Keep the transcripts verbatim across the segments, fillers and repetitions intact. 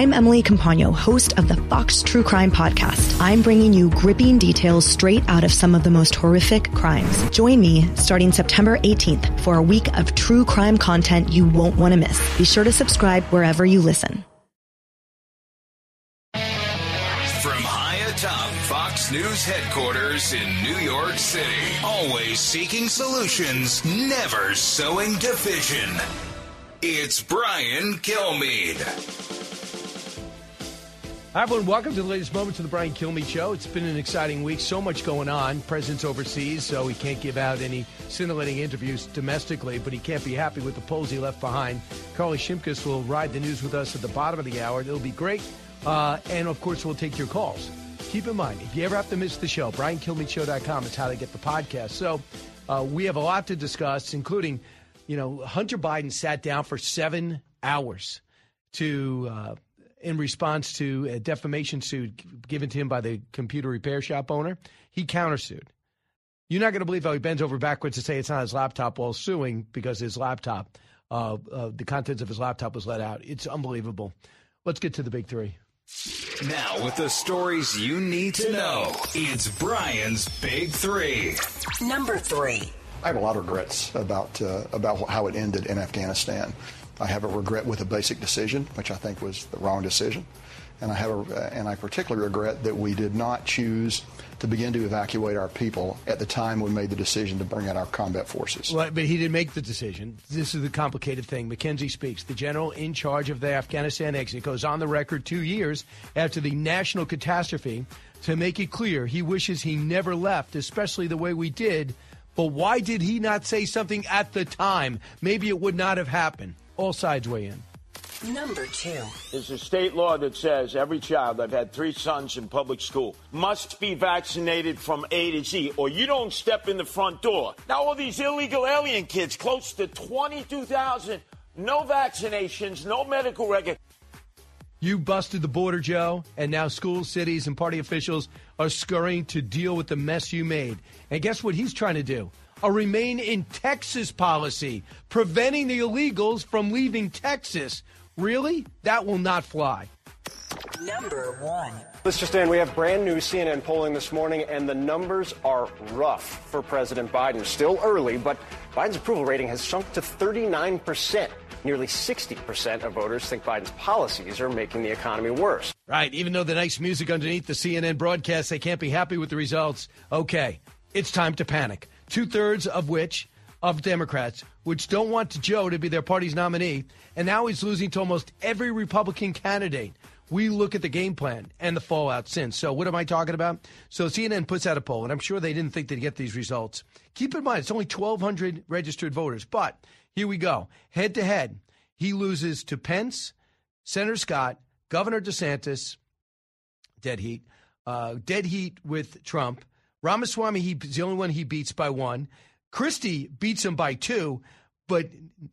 I'm Emily Campagno, host of the Fox True Crime Podcast. I'm bringing you gripping details straight out of some of the most horrific crimes. Join me starting September eighteenth for a week of true crime content you won't want to miss. Be sure to subscribe wherever you listen. From high atop Fox News headquarters in New York City, always seeking solutions, never sowing division. It's Brian Kilmeade. Hi, everyone. Welcome to the latest moments of the Brian Kilmeade Show. It's been an exciting week. So much going on. President's overseas, so he can't give out any scintillating interviews domestically, but he can't be happy with the polls he left behind. Carly Shimkus will ride the news with us at the bottom of the hour. It'll be great. Uh, and, of course, we'll take your calls. Keep in mind, if you ever have to miss the show, brian kilmeade show dot com is how to get the podcast. So uh, we have a lot to discuss, including, you know, Hunter Biden sat down for seven hours to uh, in response to a defamation suit given to him by the computer repair shop owner. He countersued. You're not going to believe how he bends over backwards to say it's not his laptop while suing because his laptop, uh, uh, the contents of his laptop was let out. It's unbelievable. Let's get to the big three. Now, with the stories you need to know, it's Brian's Big Three. Number three. I have a lot of regrets about uh, about how it ended in Afghanistan. I have a regret with a basic decision, which I think was the wrong decision, and I have a, and I particularly regret that we did not choose to begin to evacuate our people at the time we made the decision to bring out our combat forces. Well, but he didn't make the decision. This is the complicated thing. Mackenzie Speaks, the general in charge of the Afghanistan exit, goes on the record two years after the national catastrophe to make it clear he wishes he never left, especially the way we did. But why did he not say something at the time? Maybe it would not have happened. All sides weigh in. Number two. There's a state law that says every child, I've had three sons in public school, must be vaccinated from A to Z, or you don't step in the front door. Now, all these illegal alien kids, close to twenty-two thousand, no vaccinations, no medical record. You busted the border, Joe, and now schools, cities, and party officials are scurrying to deal with the mess you made. And guess what he's trying to do? A remain in Texas policy, preventing the illegals from leaving Texas. Really? That will not fly. Number one. Let's just end. We have brand new C N N polling this morning, and the numbers are rough for President Biden. Still early, but Biden's approval rating has sunk to thirty-nine percent. Nearly sixty percent of voters think Biden's policies are making the economy worse. Right. Even though the nice music underneath the C N N broadcast, they can't be happy with the results. Okay, it's time to panic. Two-thirds of which, of Democrats, which don't want Joe to be their party's nominee, and now he's losing to almost every Republican candidate. We look at the game plan and the fallout since. So what am I talking about? So C N N puts out a poll, and I'm sure they didn't think they'd get these results. Keep in mind, it's only twelve hundred registered voters, but here we go. Head-to-head, he loses to Pence, Senator Scott, Governor DeSantis, dead heat, uh, dead heat with Trump. Ramaswamy, he's the only one he beats by one. Christie beats him by two, but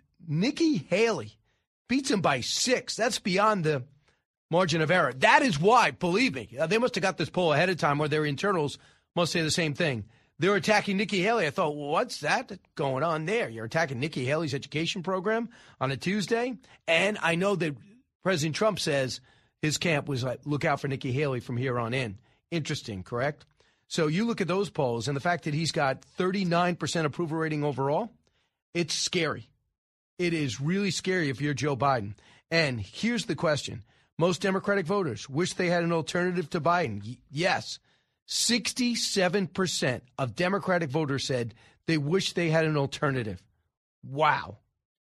Nikki Haley beats him by six. That's beyond the margin of error. That is why, believe me, they must have got this poll ahead of time, or their internals must say the same thing. They're attacking Nikki Haley. I thought, well, what's that going on there? You're attacking Nikki Haley's education program on a Tuesday? And I know that President Trump says his camp was like, look out for Nikki Haley from here on in. Interesting, correct? So you look at those polls and the fact that he's got thirty-nine percent approval rating overall, it's scary. It is really scary if you're Joe Biden. And here's the question. Most Democratic voters wish they had an alternative to Biden. Y- yes. sixty-seven percent of Democratic voters said they wish they had an alternative. Wow.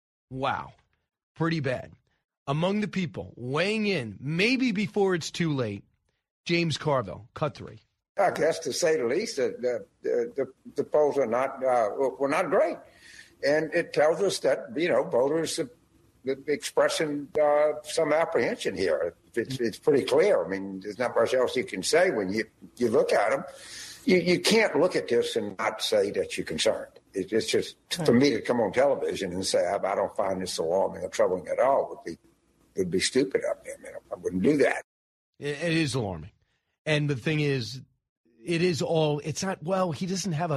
Wow. Pretty bad. Among the people weighing in, maybe before it's too late, James Carville, cut three. I guess, to say the least, the the, the, the polls are not uh, were not great, and it tells us that you know voters are expressing uh, some apprehension here. It's, it's pretty clear. I mean, there's not much else you can say when you, you look at them. You, you can't look at this and not say that you're concerned. It, it's just for me to come on television and say I, I don't find this alarming or troubling at all would be would be stupid of me. I mean, I wouldn't do that. It, it is alarming, and the thing is. It is all, it's not, well, he doesn't have a,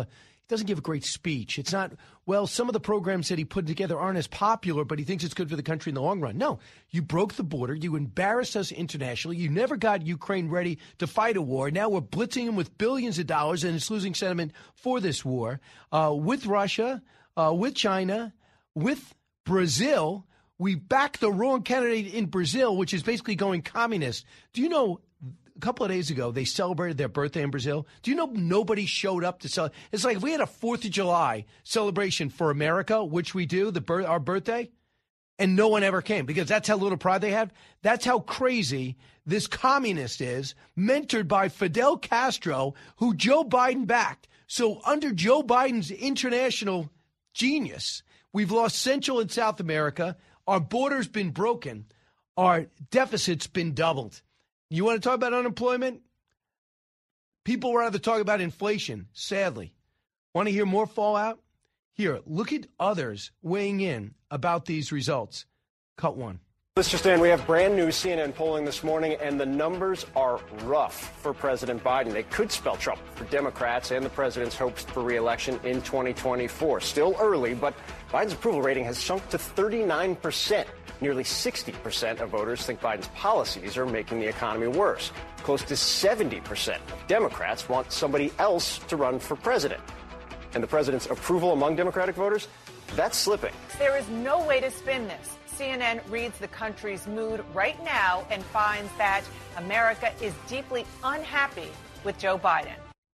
doesn't give a great speech. It's not, well, some of the programs that he put together aren't as popular, but he thinks it's good for the country in the long run. No, you broke the border. You embarrassed us internationally. You never got Ukraine ready to fight a war. Now we're blitzing him with billions of dollars, and it's losing sentiment for this war. Uh, with Russia, uh, with China, with Brazil, we back the wrong candidate in Brazil, which is basically going communist. Do you know, a couple of days ago, they celebrated their birthday in Brazil. Do you know nobody showed up to celebrate? It's like if we had a fourth of July celebration for America, which we do, the birth, our birthday, and no one ever came because that's how little pride they have. That's how crazy this communist is, mentored by Fidel Castro, who Joe Biden backed. So under Joe Biden's international genius, we've lost Central and South America. Our border's been broken. Our deficit's been doubled. You want to talk about unemployment? People rather talk about inflation, sadly. Want to hear more fallout? Here, look at others weighing in about these results. Cut one. Let's just end. We have brand new C N N polling this morning, and the numbers are rough for President Biden. They could spell trouble for Democrats and the president's hopes for re-election in twenty twenty-four. Still early, but Biden's approval rating has sunk to thirty-nine percent. Nearly sixty percent of voters think Biden's policies are making the economy worse. Close to seventy percent of Democrats want somebody else to run for president. And the president's approval among Democratic voters, that's slipping. There is no way to spin this. C N N reads the country's mood right now and finds that America is deeply unhappy with Joe Biden.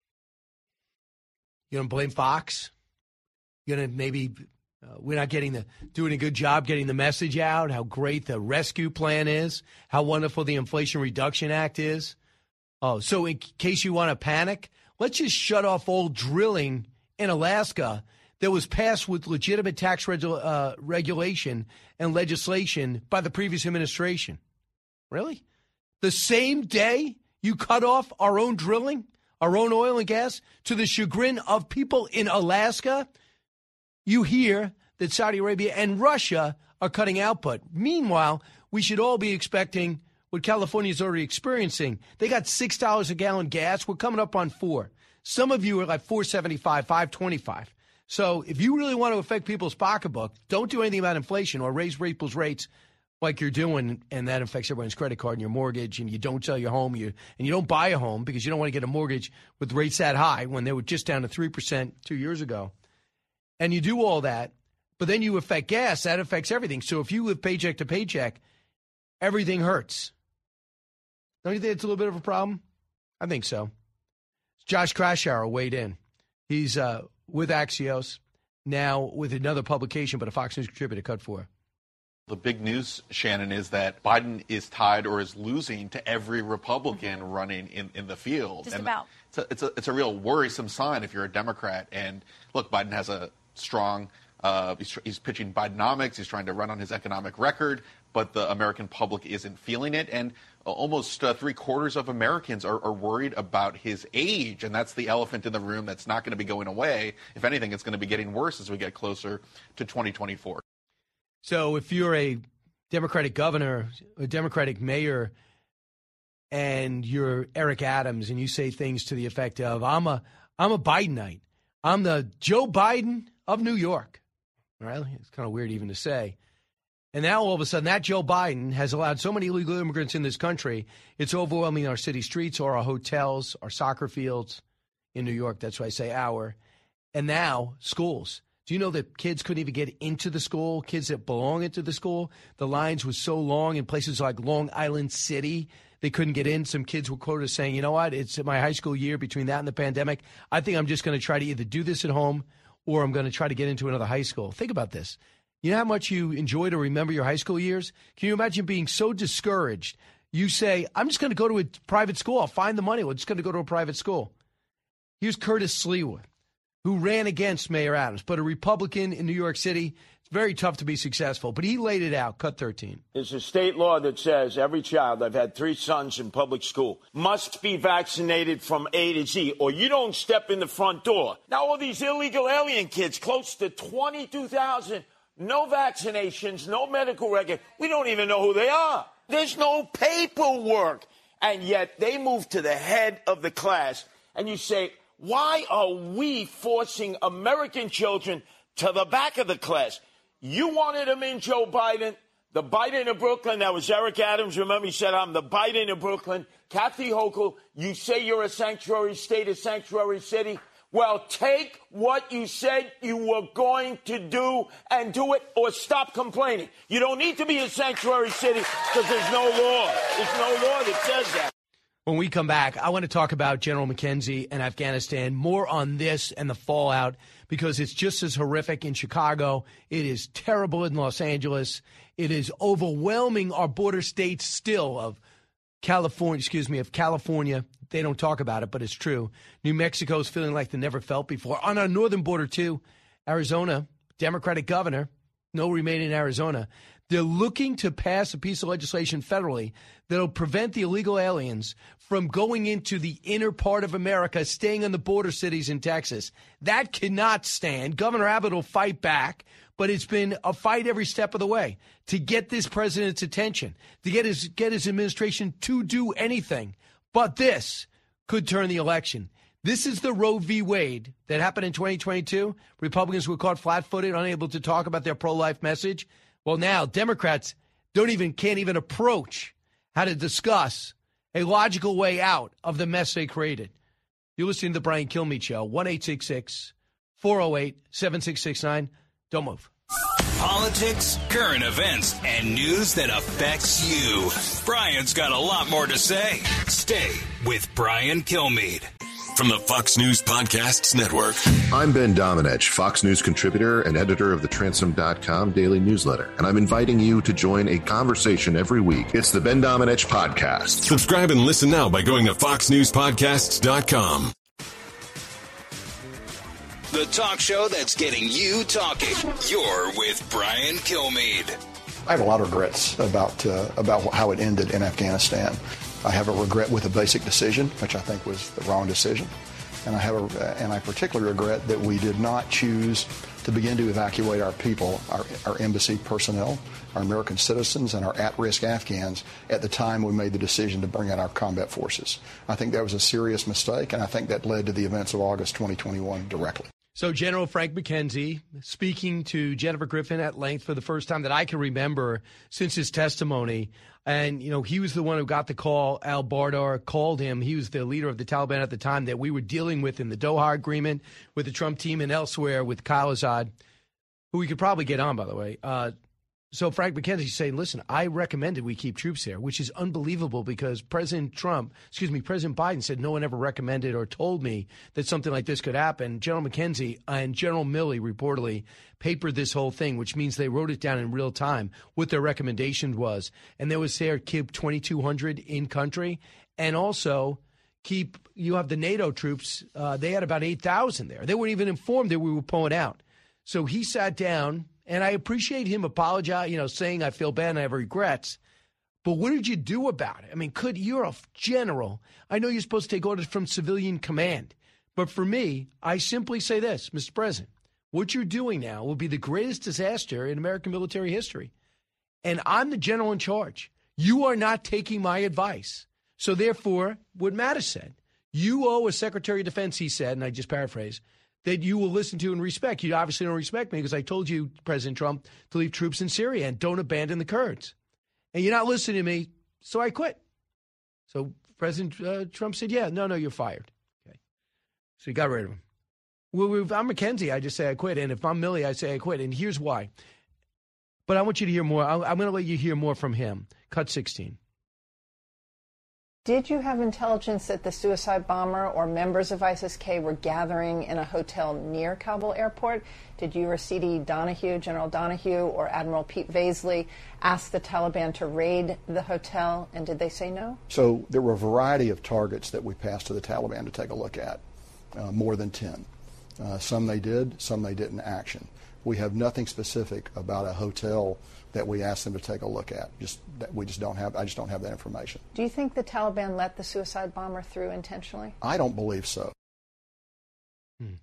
You don't blame Fox? You're going to maybe... Uh, we're not getting the doing a good job getting the message out, how great the rescue plan is, how wonderful the Inflation Reduction Act is. Oh, so in case you want to panic, let's just shut off all drilling in Alaska that was passed with legitimate tax reg- uh, regulation and legislation by the previous administration. Really? The same day you cut off our own drilling, our own oil and gas, to the chagrin of people in Alaska? You hear that Saudi Arabia and Russia are cutting output. Meanwhile, we should all be expecting what California is already experiencing. They got six dollars a gallon gas. We're coming up on four. Some of you are like four seventy-five, five twenty-five. So if you really want to affect people's pocketbook, don't do anything about inflation or raise people's rates like you're doing, and that affects everyone's credit card and your mortgage, and you don't sell your home, you and you don't buy a home because you don't want to get a mortgage with rates that high when they were just down to three percent two years ago. And you do all that, but then you affect gas, that affects everything. So if you live paycheck to paycheck, everything hurts. Don't you think it's a little bit of a problem? I think so. Josh Kraushaar weighed in. He's uh, with Axios, now with another publication, but a Fox News contributor, Cut four. The big news, Shannon, is that Biden is tied or is losing to every Republican running in, in the field. Just and about. It's a, it's, a, it's a real worrisome sign if you're a Democrat. And look, Biden has a strong, uh, he's, he's pitching Bidenomics. He's trying to run on his economic record, but the American public isn't feeling it. And almost uh, three quarters of Americans are, are worried about his age. And that's the elephant in the room that's not going to be going away. If anything, it's going to be getting worse as we get closer to twenty twenty-four. So if you're a Democratic governor, a Democratic mayor, and you're Eric Adams and you say things to the effect of, I'm a I'm a Bidenite. I'm the Joe Biden of New York. Right? It's kind of weird even to say. And now all of a sudden that Joe Biden has allowed so many illegal immigrants in this country, it's overwhelming our city streets or our hotels, our soccer fields in New York. That's why I say our. And now schools. Do you know that kids couldn't even get into the school, kids that belong into the school? The lines were so long in places like Long Island City, they couldn't get in. Some kids were quoted as saying, you know what, it's my high school year between that and the pandemic. I think I'm just going to try to either do this at home or I'm going to try to get into another high school. Think about this. You know how much you enjoy to remember your high school years? Can you imagine being so discouraged? You say, I'm just going to go to a private school. I'll find the money. We're just going to go to a private school. Here's Curtis Sliwa, who ran against Mayor Adams, but a Republican in New York City. It's very tough to be successful, but he laid it out. Cut thirteen. There's a state law that says every child, I've had three sons in public school, must be vaccinated from A to Z, or you don't step in the front door. Now, all these illegal alien kids, close to twenty-two thousand, no vaccinations, no medical record. We don't even know who they are. There's no paperwork. And yet they move to the head of the class, and you say, Why are we forcing American children to the back of the class? You wanted them in, Joe Biden. The Biden of Brooklyn, that was Eric Adams. Remember, he said, I'm the Biden of Brooklyn. Kathy Hochul, you say you're a sanctuary state, a sanctuary city. Well, take what you said you were going to do and do it, or stop complaining. You don't need to be a sanctuary city because there's no law. There's no law that says that. When we come back, I want to talk about General McKenzie and Afghanistan, more on this and the fallout, because it's just as horrific in Chicago. It is terrible in Los Angeles. It is overwhelming our border states still of California, excuse me, of California. They don't talk about it, but it's true. New Mexico is feeling like they never felt before. On our northern border, too, Arizona, Democratic governor, no remain in Arizona. They're looking to pass a piece of legislation federally that will prevent the illegal aliens from going into the inner part of America, staying in the border cities in Texas. That cannot stand. Governor Abbott will fight back, but it's been a fight every step of the way to get this president's attention, to get his get his administration to do anything. But this could turn the election. This is the Roe v. Wade that happened in twenty twenty-two. Republicans were caught flat-footed, unable to talk about their pro-life message. Well, now Democrats don't even can't even approach how to discuss a logical way out of the mess they created. You're listening to the Brian Kilmeade Show, one eight six six, four oh eight, seven six six nine. Don't move. Politics, current events, and news that affects you. Brian's got a lot more to say. Stay with Brian Kilmeade. From the Fox News Podcasts Network. I'm Ben Domenech, Fox News contributor and editor of the Transom dot com daily newsletter, and I'm inviting you to join a conversation every week. It's the Ben Domenech Podcast. Subscribe and listen now by going to fox news podcasts dot com. The talk show that's getting you talking. You're with Brian Kilmeade. I have a lot of regrets about uh, about how it ended in Afghanistan. I have a regret with a basic decision, which I think was the wrong decision, and I have a, and I particularly regret that we did not choose to begin to evacuate our people, our, our embassy personnel, our American citizens, and our at-risk Afghans at the time we made the decision to bring in our combat forces. I think that was a serious mistake, and I think that led to the events of August twenty twenty-one directly. So General Frank McKenzie speaking to Jennifer Griffin at length for the first time that I can remember since his testimony. And, you know, he was the one who got the call. Al Bardar called him. He was the leader of the Taliban at the time that we were dealing with in the Doha agreement with the Trump team and elsewhere with Kyle Azad, who we could probably get on, by the way. Uh, so Frank McKenzie saying, listen, I recommended we keep troops there, which is unbelievable because President Trump, excuse me, President Biden said no one ever recommended or told me that something like this could happen. General McKenzie and General Milley reportedly papered this whole thing, which means they wrote it down in real time what their recommendation was. And there was there keep twenty-two hundred in country and also keep, you have the NATO troops. Uh, they had about eight thousand there. They weren't even informed that we were pulling out. So he sat down. And I appreciate him apologize, you know, saying I feel bad and I have regrets. But what did you do about it? I mean, could you're a general. I know you're supposed to take orders from civilian command. But for me, I simply say this, Mister President, what you're doing now will be the greatest disaster in American military history. And I'm the general in charge. You are not taking my advice. So therefore, what Mattis said, you owe a Secretary of Defense, he said, and I just paraphrase, that you will listen to and respect. You obviously don't respect me because I told you, President Trump, to leave troops in Syria and don't abandon the Kurds. And you're not listening to me, so I quit. So President uh, Trump said, yeah, no, no, you're fired. Okay. So he got rid of him. Well, if I'm McKenzie, I just say I quit. And if I'm Milley, I say I quit. And here's why. But I want you to hear more. I'm going to let you hear more from him. Cut sixteen. Did you have intelligence that the suicide bomber or members of ISIS-K were gathering in a hotel near Kabul airport? Did you or C D Donahue, General Donahue, or Admiral Pete Vaisley ask the Taliban to raid the hotel, and did they say no? So there were a variety of targets that we passed to the Taliban to take a look at, uh, more than ten. Uh, some they did, some they didn't action. We have nothing specific about a hotel that we asked them to take a look at. Just that we just don't have. I just don't have that information. Do you think the Taliban let the suicide bomber through intentionally? I don't believe so. Hmm.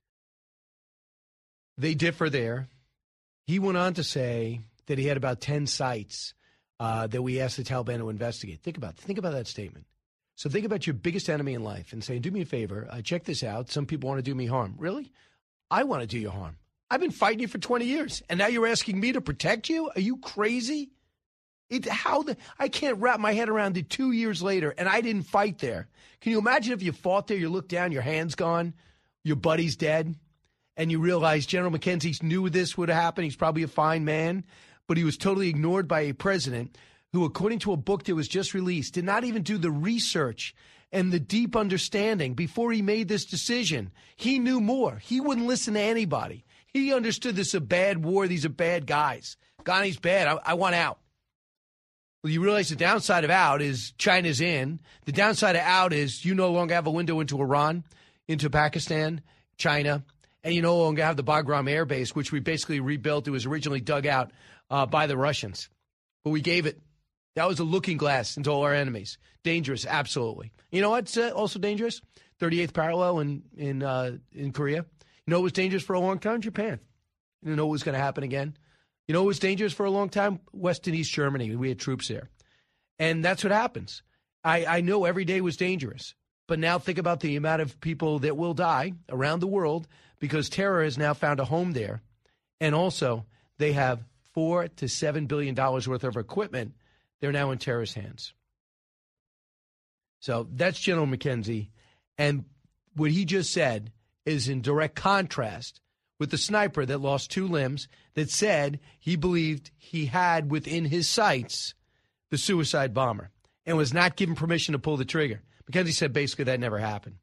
They differ there. He went on to say that he had about ten sites uh, that we asked the Taliban to investigate. Think about think about that statement. So think about your biggest enemy in life and saying, do me a favor, uh, check this out. Some people want to do me harm. Really? I want to do you harm. I've been fighting you for twenty years, and now you're asking me to protect you? Are you crazy? It, how the, I can't wrap my head around it two years later, and I didn't fight there. Can you imagine if you fought there, you look down, your hand's gone, your buddy's dead, and you realize General McKenzie knew this would happen. He's probably a fine man, but he was totally ignored by a president who, according to a book that was just released, did not even do the research and the deep understanding before he made this decision. He knew more. He wouldn't listen to anybody. He understood this is a bad war. These are bad guys. Ghani's bad. I, I want out. Well, you realize the downside of out is China's in. The downside of out is you no longer have a window into Iran, into Pakistan, China, and you no longer have the Bagram Air Base, which we basically rebuilt. It was originally dug out uh, by the Russians. But we gave it. That was a looking glass into all our enemies. Dangerous, absolutely. You know what's uh, also dangerous? thirty-eighth parallel in in uh, in Korea. You know what was dangerous for a long time? Japan. You didn't know what was going to happen again. You know what was dangerous for a long time? West and East Germany. We had troops there. And that's what happens. I, I know every day was dangerous. But now think about the amount of people that will die around the world because terror has now found a home there. And also, they have four to seven billion dollars worth of equipment. They're now in terrorist hands. So that's General McKenzie. And what he just said is in direct contrast with the sniper that lost two limbs that said he believed he had within his sights the suicide bomber and was not given permission to pull the trigger. McKenzie said basically that never happened.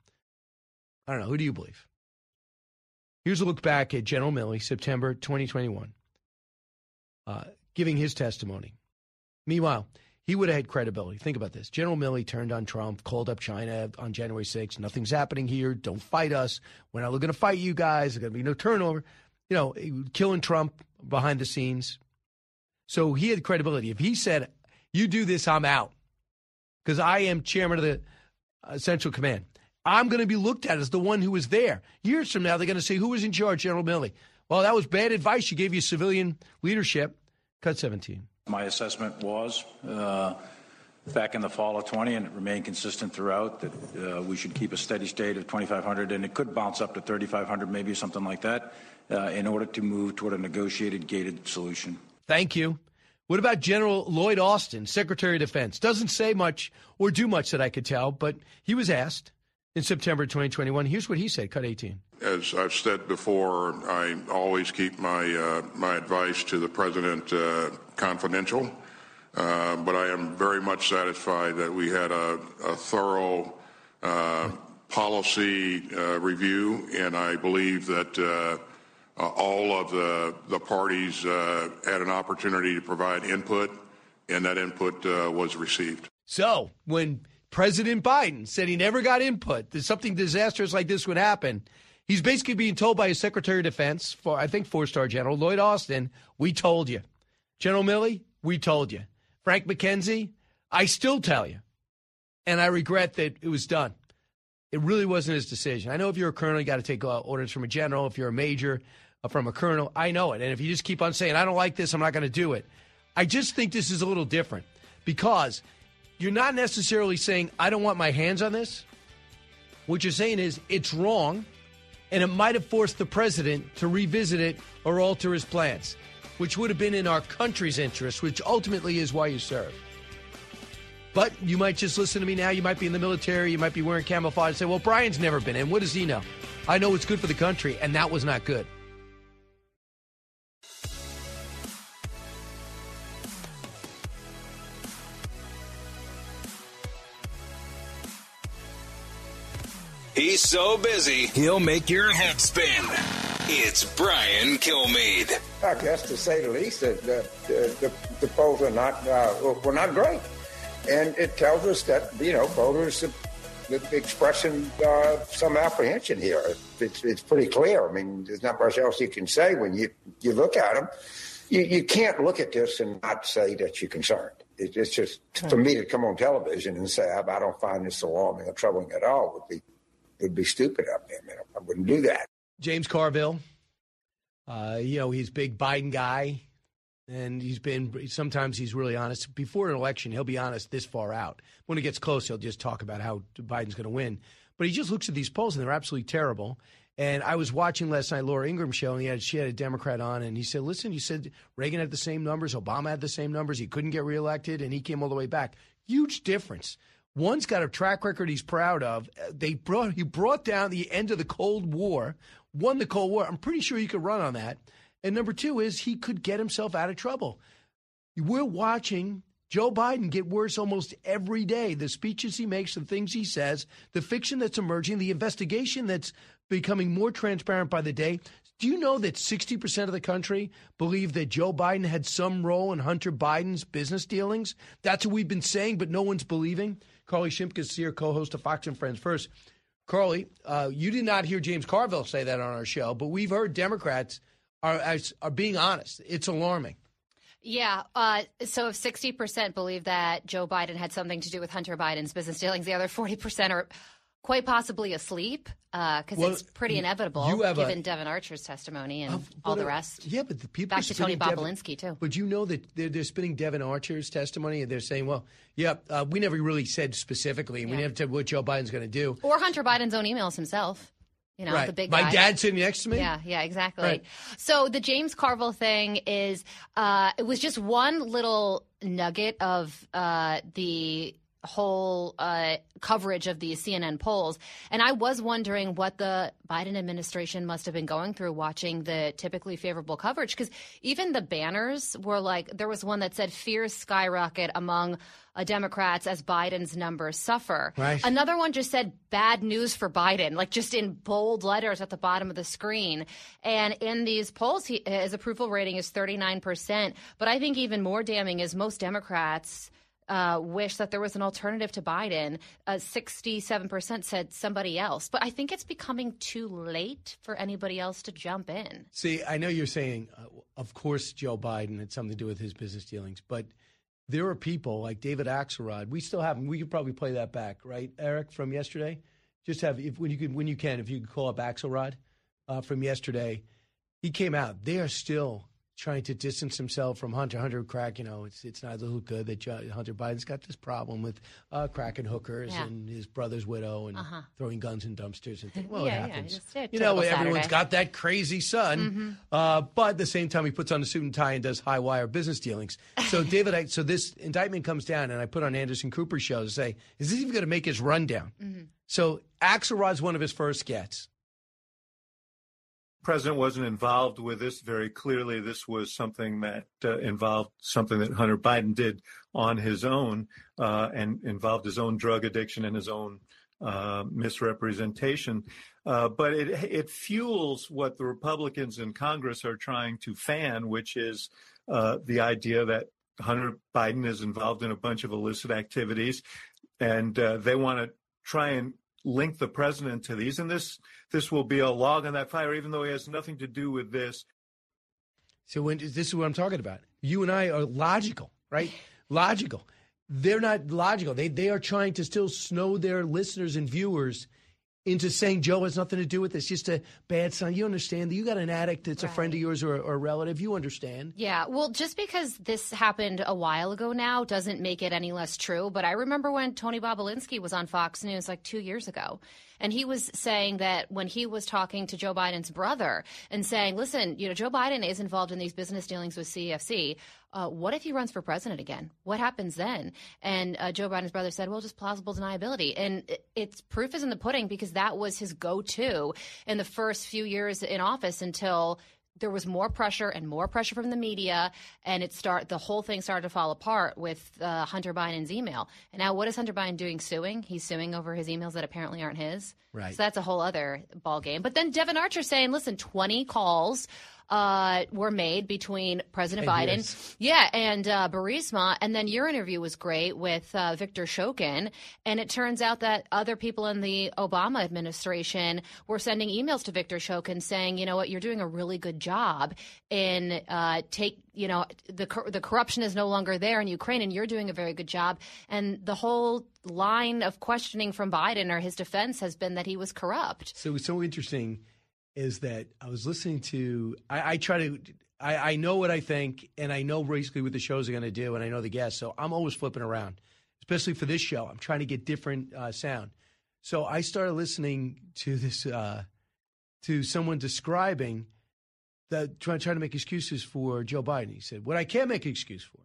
I don't know. Who do you believe? Here's a look back at General Milley, September twenty twenty-one, uh, giving his testimony. Meanwhile, he would have had credibility. Think about this. General Milley turned on Trump, called up China on January sixth. Nothing's happening here. Don't fight us. We're not going to fight you guys. There's going to be no turnover. You know, killing Trump behind the scenes. So he had credibility. If he said, you do this, I'm out, because I am chairman of the uh, Central Command, I'm going to be looked at as the one who was there. Years from now, they're going to say, who was in charge, General Milley? Well, that was bad advice. You gave you civilian leadership. Cut seventeen. My assessment was uh, back in the fall of twenty, and it remained consistent throughout, that uh, we should keep a steady state of twenty-five hundred, and it could bounce up to thirty-five hundred, maybe something like that, uh, in order to move toward a negotiated, gated solution. Thank you. What about General Lloyd Austin, Secretary of Defense? Doesn't say much or do much that I could tell, but he was asked in September twenty twenty-one. Here's what he said. Cut eighteen. As I've said before, I always keep my uh, my advice to the president uh, confidential, uh, but I am very much satisfied that we had a, a thorough uh, policy uh, review, and I believe that uh, uh, all of the, the parties uh, had an opportunity to provide input, and that input uh, was received. So when President Biden said he never got input, that something disastrous like this would happen, he's basically being told by his Secretary of Defense, for I think four-star General Lloyd Austin, we told you. General Milley, we told you. Frank McKenzie, I still tell you. And I regret that it was done. It really wasn't his decision. I know if you're a colonel, you got to take uh, orders from a general. If you're a major, uh, from a colonel, I know it. And if you just keep on saying, I don't like this, I'm not going to do it. I just think this is a little different because you're not necessarily saying, I don't want my hands on this. What you're saying is it's wrong, and it might have forced the president to revisit it or alter his plans, which would have been in our country's interest, which ultimately is why you serve. But you might just listen to me now. You might be in the military. You might be wearing camouflage and say, well, Brian's never been in. What does he know? I know it's good for the country, and that was not good. He's so busy, he'll make your head spin. It's Brian Kilmeade. I guess, to say the least, that the, the, the polls are not uh, were not great, and it tells us that you know voters are expressing uh, some apprehension here. It's it's pretty clear. I mean, there's not much else you can say when you you look at them. You you can't look at this and not say that you're concerned. It, it's just for me to come on television and say I, I don't find this alarming or troubling at all would be. would be stupid of me. I mean, I wouldn't do that. James Carville, uh, you know, he's a big Biden guy. And he's been, sometimes he's really honest. Before an election, he'll be honest this far out. When it gets close, he'll just talk about how Biden's going to win. But he just looks at these polls, and they're absolutely terrible. And I was watching last night Laura Ingraham's show, and he had, she had a Democrat on, and he said, listen, you said Reagan had the same numbers, Obama had the same numbers, he couldn't get reelected, and he came all the way back. Huge difference. One's got a track record he's proud of. They brought He brought down the end of the Cold War, won the Cold War. I'm pretty sure he could run on that. And number two is he could get himself out of trouble. We're watching Joe Biden get worse almost every day. The speeches he makes, the things he says, the fiction that's emerging, the investigation that's becoming more transparent by the day. Do you know that sixty percent of the country believe that Joe Biden had some role in Hunter Biden's business dealings? That's what we've been saying, but no one's believing. Carly Shimkus here, co-host of Fox and Friends. First, Carly, uh, you did not hear James Carville say that on our show, but we've heard Democrats are are being honest. It's alarming. Yeah. Uh, so if sixty percent believe that Joe Biden had something to do with Hunter Biden's business dealings, the other forty percent are quite possibly asleep because uh, well, it's pretty inevitable given a, Devin Archer's testimony and uh, all the rest. Yeah, but the people back to Tony Bobolinsky, Devin, too. But you know that they're, they're spinning Devin Archer's testimony, and they're saying, well, yeah, uh, we never really said specifically, and yeah. we never said what Joe Biden's going to do. Or Hunter Biden's own emails himself. You know, right. the big My guy. dad sitting next to me? Yeah, yeah, exactly. Right. So the James Carville thing is, uh, it was just one little nugget of uh, the whole uh, coverage of these C N N polls. And I was wondering what the Biden administration must have been going through watching the typically favorable coverage. Because even the banners were like, there was one that said fears skyrocket among uh, Democrats as Biden's numbers suffer. Right. Another one just said bad news for Biden, like just in bold letters at the bottom of the screen. And in these polls, he, his approval rating is thirty-nine percent. But I think even more damning is most Democrats Uh, wish that there was an alternative to Biden. Uh, sixty-seven percent said somebody else. But I think it's becoming too late for anybody else to jump in. See, I know you're saying, uh, of course, Joe Biden had something to do with his business dealings. But there are people like David Axelrod. We still have him. We could probably play that back, right, Eric, from yesterday? Just have, if when you could, when you can, if you could call up Axelrod uh, from yesterday. He came out. They are still trying to distance himself from Hunter. Hunter crack, you know, it's it's not a little good that Hunter Biden's got this problem with uh, cracking hookers yeah. and his brother's widow and uh-huh. throwing guns in dumpsters and things. Well, yeah, it happens. Yeah, you know, everyone's Saturday. got that crazy son. Mm-hmm. Uh, but at the same time, he puts on a suit and tie and does high wire business dealings. So, David, I, so this indictment comes down, and I put on Anderson Cooper's show to say, is this even going to make his rundown? Mm-hmm. So, Axelrod's one of his first gets. President wasn't involved with this. Very clearly, this was something that uh, involved something that Hunter Biden did on his own uh, and involved his own drug addiction and his own uh, misrepresentation. Uh, but it, it fuels what the Republicans in Congress are trying to fan, which is uh, the idea that Hunter Biden is involved in a bunch of illicit activities, and uh, they want to try and link the president to these, and this this will be a log on that fire, even though he has nothing to do with this. So when this is what I'm talking about. You and I are logical, right? Logical. They're not logical. They they are trying to still snow their listeners and viewers into saying Joe has nothing to do with this, just a bad sign. You understand? You got an addict that's right. a friend of yours or, or a relative. You understand. Yeah. Well, just because this happened a while ago now doesn't make it any less true. But I remember when Tony Bobolinsky was on Fox News like two years ago. And he was saying that when he was talking to Joe Biden's brother and saying, listen, you know, Joe Biden is involved in these business dealings with C F C. Uh, what if he runs for president again? What happens then? And uh, Joe Biden's brother said, well, just plausible deniability. And it, it's proof is in the pudding because that was his go-to in the first few years in office until there was more pressure and more pressure from the media, and it start the whole thing started to fall apart with uh, Hunter Biden's email. And now what is Hunter Biden doing? Suing? He's suing over his emails that apparently aren't his. Right. So that's a whole other ball game. But then Devin Archer saying, listen, twenty calls uh, were made between President And Biden, yes. yeah, and uh, Burisma. And then your interview was great with uh, Victor Shokin. And it turns out that other people in the Obama administration were sending emails to Victor Shokin saying, you know what, you're doing a really good job in uh, take, you know, the the corruption is no longer there in Ukraine, and you're doing a very good job. And the whole line of questioning from Biden or his defense has been that he was corrupt. So it's so interesting is that I was listening to, I, I try to, I, I know what I think, and I know basically what the shows are going to do, and I know the guests. So I'm always flipping around, especially for this show. I'm trying to get different uh, sound. So I started listening to this, uh, to someone describing that, trying, trying to make excuses for Joe Biden. He said, what I can't make an excuse for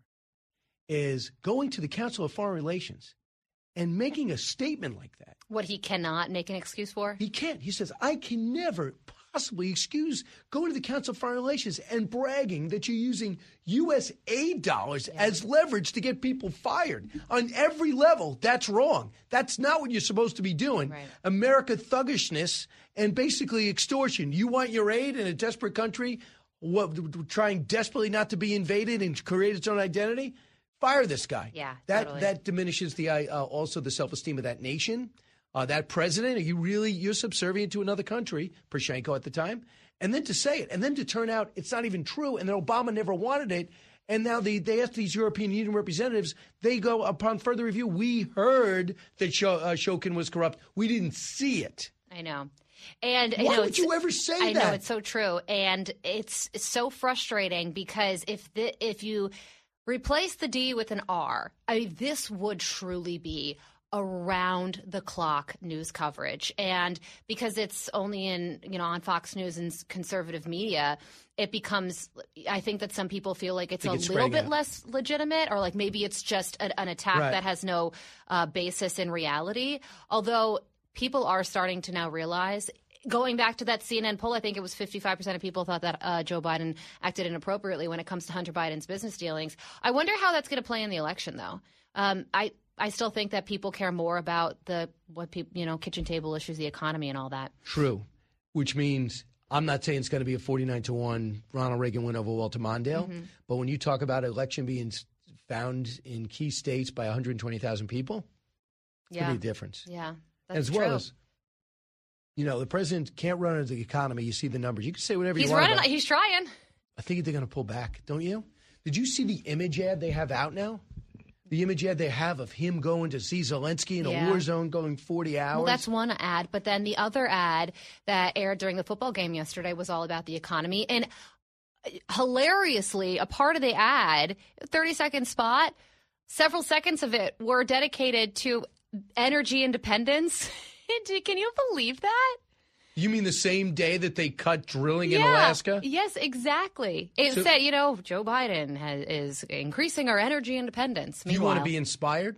is going to the Council of Foreign Relations and making a statement like that. What he cannot make an excuse for? He can't. He says, I can never possibly excuse going to the Council of Foreign Relations and bragging that you're using U S aid dollars yeah. as leverage to get people fired. On every level, that's wrong. That's not what you're supposed to be doing. Right. America thuggishness and basically extortion. You want your aid in a desperate country, what, trying desperately not to be invaded and create its own identity? Fire this guy. Yeah, that totally. That diminishes the uh, also the self-esteem of that nation. Uh, that president, are you really, you're subservient to another country, Poroshenko at the time, and then to say it, and then to turn out it's not even true, and that Obama never wanted it, and now they, they ask these European Union representatives, they go, upon further review, we heard that Sho, uh, Shokin was corrupt. We didn't see it. I know. And Why you know, would you ever say I that? I know, it's so true, and it's so frustrating because if the, if you replace the D with an R, I mean, this would truly be around the clock news coverage. And because it's only in, you know, on Fox News and conservative media, it becomes, I think that some people feel like it's a it's little bit out. less legitimate, or like maybe it's just a, an attack right. that has no uh, basis in reality. Although people are starting to now realize, going back to that C N N poll, I think it was fifty-five percent of people thought that uh, Joe Biden acted inappropriately when it comes to Hunter Biden's business dealings. I wonder how that's going to play in the election, though. Um, I I still think that people care more about the what people, you know, kitchen table issues, the economy, and all that. True, which means I'm not saying it's going to be a forty-nine to one Ronald Reagan win over Walter Mondale, mm-hmm. but when you talk about election being found in key states by one hundred twenty thousand people, it's yeah. going to be a difference. Yeah, that's as true. well as, you know, the president can't run into the economy. You see the numbers. You can say whatever he's you want. Running, about. He's trying. I think they're going to pull back, don't you? Did you see the image ad they have out now? The image ad they have of him going to see Zelensky in yeah. a war zone going forty hours. Well, that's one ad. But then the other ad that aired during the football game yesterday was all about the economy. And hilariously, a part of the ad, thirty-second spot, several seconds of it were dedicated to energy independence. Can you believe that? You mean the same day that they cut drilling yeah. in Alaska? Yes, exactly. It so, said, you know, Joe Biden has, is increasing our energy independence. Do you want to be inspired?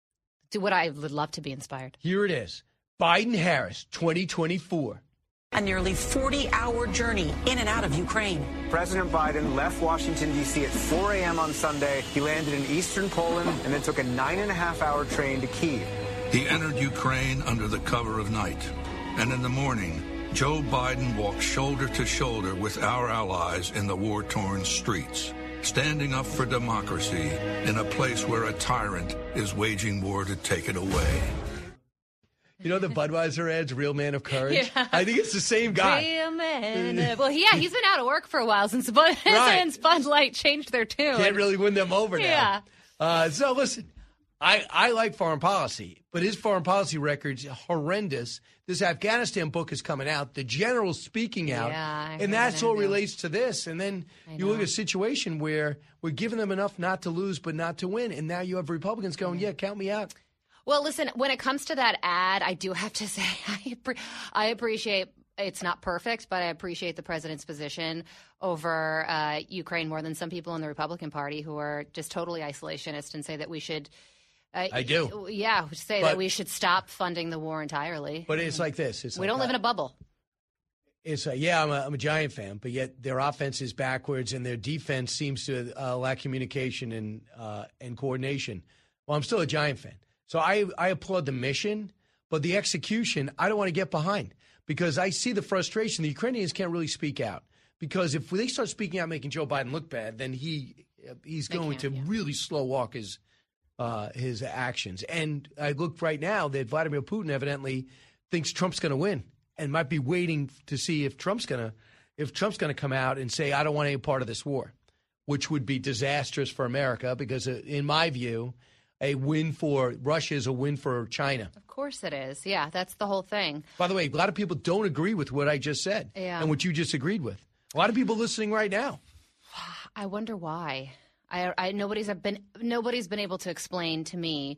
Do what I would love to be inspired. Here it is. Biden-Harris, twenty twenty-four. A nearly forty-hour journey in and out of Ukraine. President Biden left Washington, D C at four a.m. on Sunday. He landed in eastern Poland and then took a nine and a half hour train to Kyiv. He entered Ukraine under the cover of night. And in the morning, Joe Biden walked shoulder to shoulder with our allies in the war-torn streets, standing up for democracy in a place where a tyrant is waging war to take it away. You know the Budweiser ads, Real Man of Courage? Yeah. I think it's the same guy. Real Man. Well, yeah, he's been out of work for a while since Bud, right. since Bud Light changed their tune. Can't really win them over now. Yeah. Uh, so listen, I, I like foreign policy, but his foreign policy record's horrendous. This Afghanistan book is coming out. The general's speaking out. Yeah, and that's all relates to this. And then you look at a situation where we're giving them enough not to lose but not to win. And now you have Republicans going, yeah, count me out. Well, listen, when it comes to that ad, I do have to say I, I appreciate it's not perfect, but I appreciate the president's position over uh, Ukraine more than some people in the Republican Party who are just totally isolationist and say that we should Uh, I do. Yeah, say but, that we should stop funding the war entirely. But it's like this. It's we like don't live that. in a bubble. It's like, yeah, I'm a, I'm a Giant fan, but yet their offense is backwards and their defense seems to uh, lack communication and uh, and coordination. Well, I'm still a Giant fan. So I, I applaud the mission, but the execution, I don't want to get behind because I see the frustration. The Ukrainians can't really speak out because if they start speaking out making Joe Biden look bad, then he he's They going can, to yeah. really slow walk his Uh, his actions. And I look right now that Vladimir Putin evidently thinks Trump's going to win and might be waiting to see if Trump's going to if Trump's going to come out and say, I don't want any part of this war, which would be disastrous for America because, uh, in my view, a win for Russia is a win for China. Of course it is. Yeah, that's the whole thing. By the way, a lot of people don't agree with what I just said Yeah. and what you just agreed with. A lot of people listening right now. I wonder why. I, I nobody's have been nobody's been able to explain to me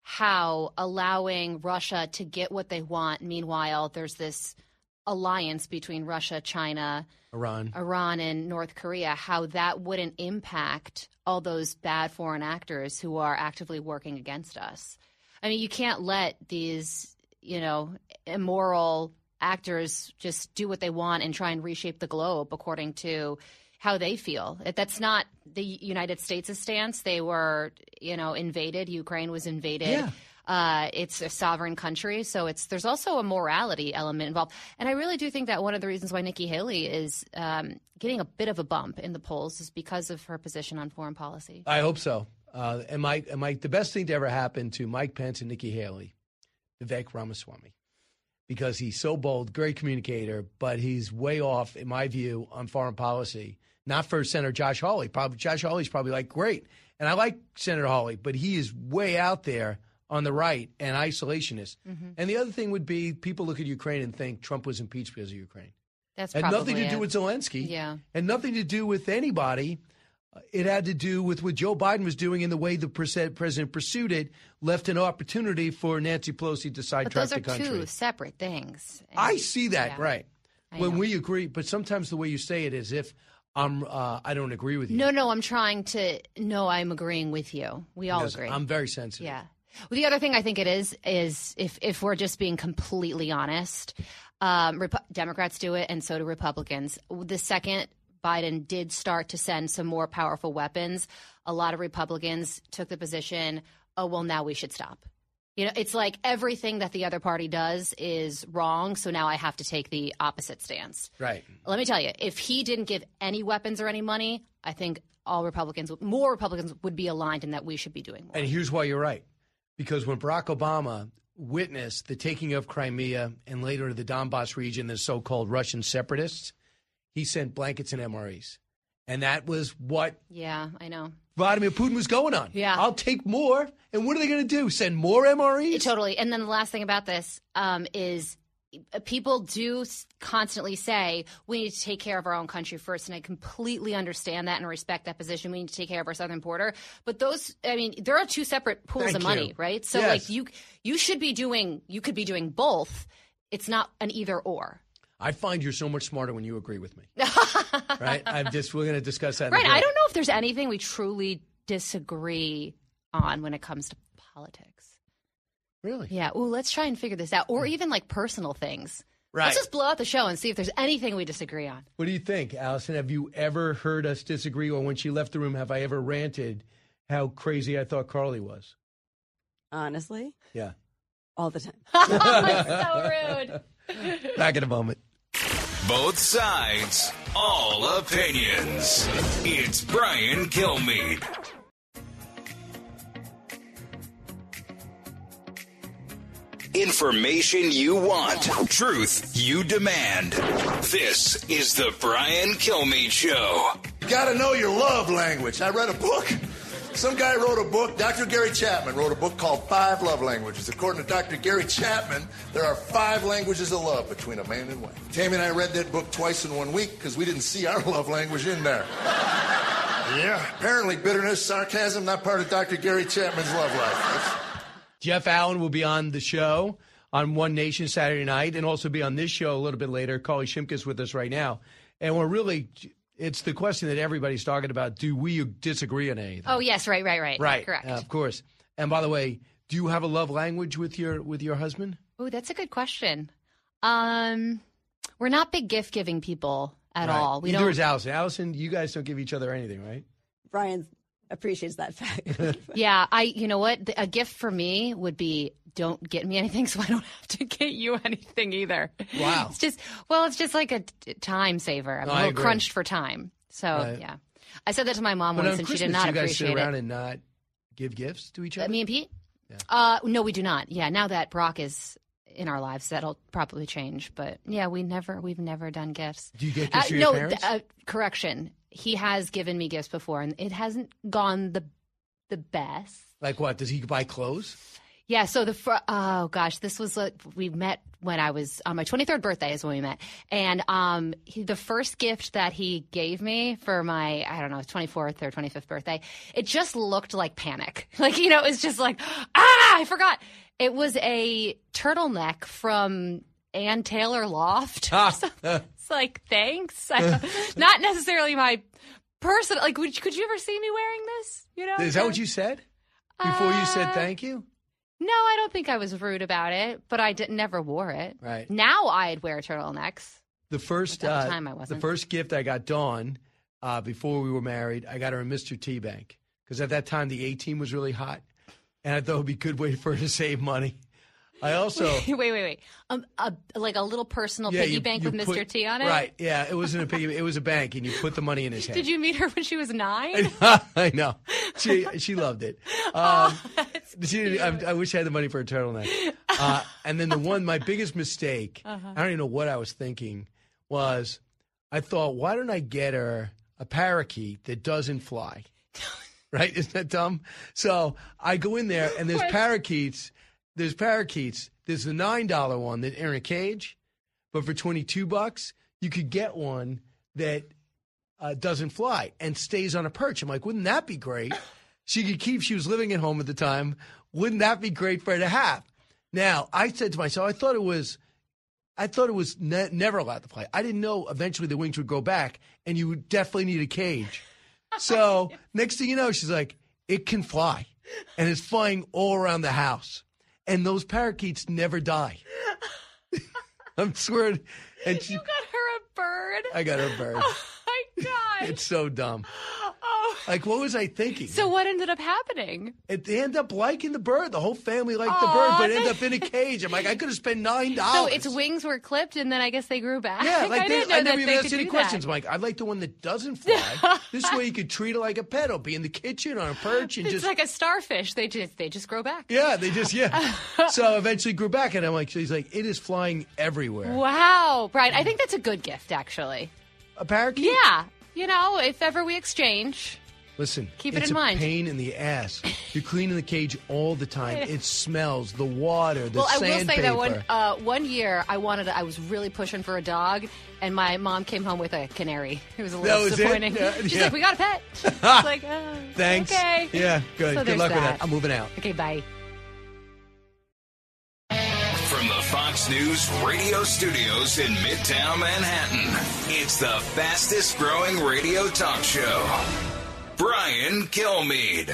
how allowing Russia to get what they want. Meanwhile, there's this alliance between Russia, China, Iran, Iran, and North Korea. How that wouldn't impact all those bad foreign actors who are actively working against us. I mean, you can't let these, you know, immoral actors just do what they want and try and reshape the globe according to how they feel. That's not the United States' stance. They were, you know, invaded. Ukraine was invaded. Yeah. Uh, it's a sovereign country, so it's there's also a morality element involved. And I really do think that one of the reasons why Nikki Haley is um, getting a bit of a bump in the polls is because of her position on foreign policy. I hope so. Uh, and Mike, and Mike, the best thing to ever happen to Mike Pence and Nikki Haley, Vivek Ramaswamy, because he's so bold, great communicator, but he's way off, in my view, on foreign policy. Not for Senator Josh Hawley. Probably Josh Hawley's probably like, great. And I like Senator Hawley, but he is way out there on the right and isolationist. Mm-hmm. And the other thing would be people look at Ukraine and think Trump was impeached because of Ukraine. That's had probably nothing to it. do with Zelensky. Yeah. And nothing to do with anybody. It had to do with what Joe Biden was doing and the way the president pursued it, left an opportunity for Nancy Pelosi to sidetrack the country. But those are two separate things. And, I see that, yeah. right. I when know. we agree, but sometimes the way you say it is if I'm, uh, I don't agree with you. No, no, I'm trying to – no, I'm agreeing with you. We all Because agree. I'm very sensitive. Yeah. Well, the other thing I think it is is if, if we're just being completely honest, um, Rep- Democrats do it and so do Republicans. The second Biden did start to send some more powerful weapons, a lot of Republicans took the position, oh, well, now we should stop. You know, it's like everything that the other party does is wrong, so now I have to take the opposite stance. Right. Let me tell you, if he didn't give any weapons or any money, I think all Republicans, more Republicans would be aligned in that we should be doing more. And here's why you're right. Because when Barack Obama witnessed the taking of Crimea and later the Donbass region, the so-called Russian separatists, he sent blankets and M R Es. And that was what Yeah, I know. Vladimir Putin was going on. Yeah. I'll take more. And what are they going to do? Send more M R Es? Totally. And then the last thing about this um, is people do constantly say we need to take care of our own country first. And I completely understand that and respect that position. We need to take care of our southern border. But those, I mean, there are two separate pools Thank of money, you. right? So Yes. like you, you should be doing, you could be doing both. It's not an either or. I find you're so much smarter when you agree with me. Right? I'm just, we're going to discuss that. in a Right. bit. I don't know if there's anything we truly disagree on when it comes to politics. Really? Yeah. Well, let's try and figure this out. Or even like personal things. Right. Let's just blow out the show and see if there's anything we disagree on. What do you think, Allison? Have you ever heard us disagree? Or when she left the room, have I ever ranted how crazy I thought Carly was? Honestly? Yeah. All the time. So rude. Back in a moment. Both sides, all opinions. It's Brian Kilmeade. Information you want, truth you demand. This is the Brian Kilmeade Show. You gotta know your love language. I read a book. Some guy wrote a book, Doctor Gary Chapman wrote a book called Five Love Languages. According to Doctor Gary Chapman, there are five languages of love between a man and wife. Tammy and I read that book twice in one week because we didn't see our love language in there. Yeah, apparently bitterness, sarcasm, not part of Doctor Gary Chapman's love life. Jeff Allen will be on the show on One Nation Saturday night and also be on this show a little bit later. Carly Shimkus with us right now. And we're really, it's the question that everybody's talking about. Do we disagree on anything? Oh, yes. Right, right, right. Right. Correct. Uh, of course. And by the way, do you have a love language with your with your husband? Oh, that's a good question. Um, we're not big gift giving people at Right. all. We Neither don't. is Allison. Allison, you guys don't give each other anything, right? Brian appreciates that fact. Yeah, I. You know what? A gift for me would be don't get me anything, so I don't have to get you anything either. Wow. It's just well, it's just like a t- time saver. I'm No, a I little agree. crunched for time. So Right. yeah, I said that to my mom But once, on and Christmas, she did not you guys appreciate sit around it. and not give gifts to each other? Uh, me and Pete? Uh, no, we do not. Yeah, now that Brock is in our lives, that'll probably change. But yeah, we never, we've never done gifts. Do you get Uh, gifts from no, your parents? th- uh, correction. He has given me gifts before, and it hasn't gone the the best. Like what? Does he buy clothes? Yeah, so the fr- oh gosh, this was uh, we met when I was on my twenty-third birthday is when we met, and um, he, the first gift that he gave me for my I don't know twenty-fourth or twenty-fifth birthday, it just looked like panic, like you know, it was just like ah, I forgot. It was a turtleneck from Ann Taylor Loft. It's like thanks, I, not necessarily my personal. Like, would, could you ever see me wearing this? You know, is that what you said before uh, you said thank you? No, I don't think I was rude about it, but I did, never wore it. Right. Now I'd wear turtlenecks. The first At the uh, time I wasn't. The first gift I got Dawn uh, before we were married, I got her a Mister T Bank because at that time the A-Team was really hot, and I thought it would be a good way for her to save money. I also wait, wait, wait, um, a, like a little personal yeah, piggy you, bank you with put, Mister T on it. Right? Yeah, it wasn't a piggy. It was a bank, and you put the money in his head. Did you meet her when she was nine? I know. She she loved it. Um, oh, she, I, I wish I had the money for a turtleneck. Uh, and then the one, my biggest mistake, uh-huh. I don't even know what I was thinking, was I thought, why don't I get her a parakeet that doesn't fly? Right? Isn't that dumb? So I go in there, and there's what? parakeets. There's parakeets. There's the nine dollar one that are in a cage, but for twenty-two bucks, you could get one that uh, doesn't fly and stays on a perch. I'm like, wouldn't that be great? She could keep, she was living at home at the time. Wouldn't that be great for her to have? Now, I said to myself, I thought it was, I thought it was ne- never allowed to fly. I didn't know eventually the wings would grow back and you would definitely need a cage. So next thing you know, she's like, it can fly and it's flying all around the house. And those parakeets never die. I'm swearing. And she, you got her a bird? I got her a bird. Oh, my God. It's so dumb. Oh. Like, what was I thinking? So what ended up happening? It, they end up liking the bird. The whole family liked Aww, the bird, but it ended up in a cage. I'm like, I could have spent nine dollars. So its wings were clipped, and then I guess they grew back? Yeah, like I, they, didn't know I that never they even asked could any do questions. That. I'm like, I like the one that doesn't fly. This way you could treat it like a pet. It'll be in the kitchen on a perch. And it's just like a starfish. They just they just grow back. Yeah, they just, yeah. So eventually grew back, and I'm like, she's like, it is flying everywhere. Wow, Brian, I think that's a good gift, actually. A parakeet? Yeah. You know, if ever we exchange... Listen, keep it it's in a mind. pain in the ass. You're cleaning the cage all the time. It smells, the water, the well, sandpaper. Well, I will say that one uh, one year I wanted, I was really pushing for a dog, and my mom came home with a canary. It was a little that was disappointing. It? Yeah, She's yeah. like, "We got a pet." I was like, oh, "Thanks." Okay. Yeah, good. So good luck that. with that. I'm moving out. Okay, bye. From the Fox News radio studios in Midtown Manhattan, it's the fastest growing radio talk show. Brian Kilmeade.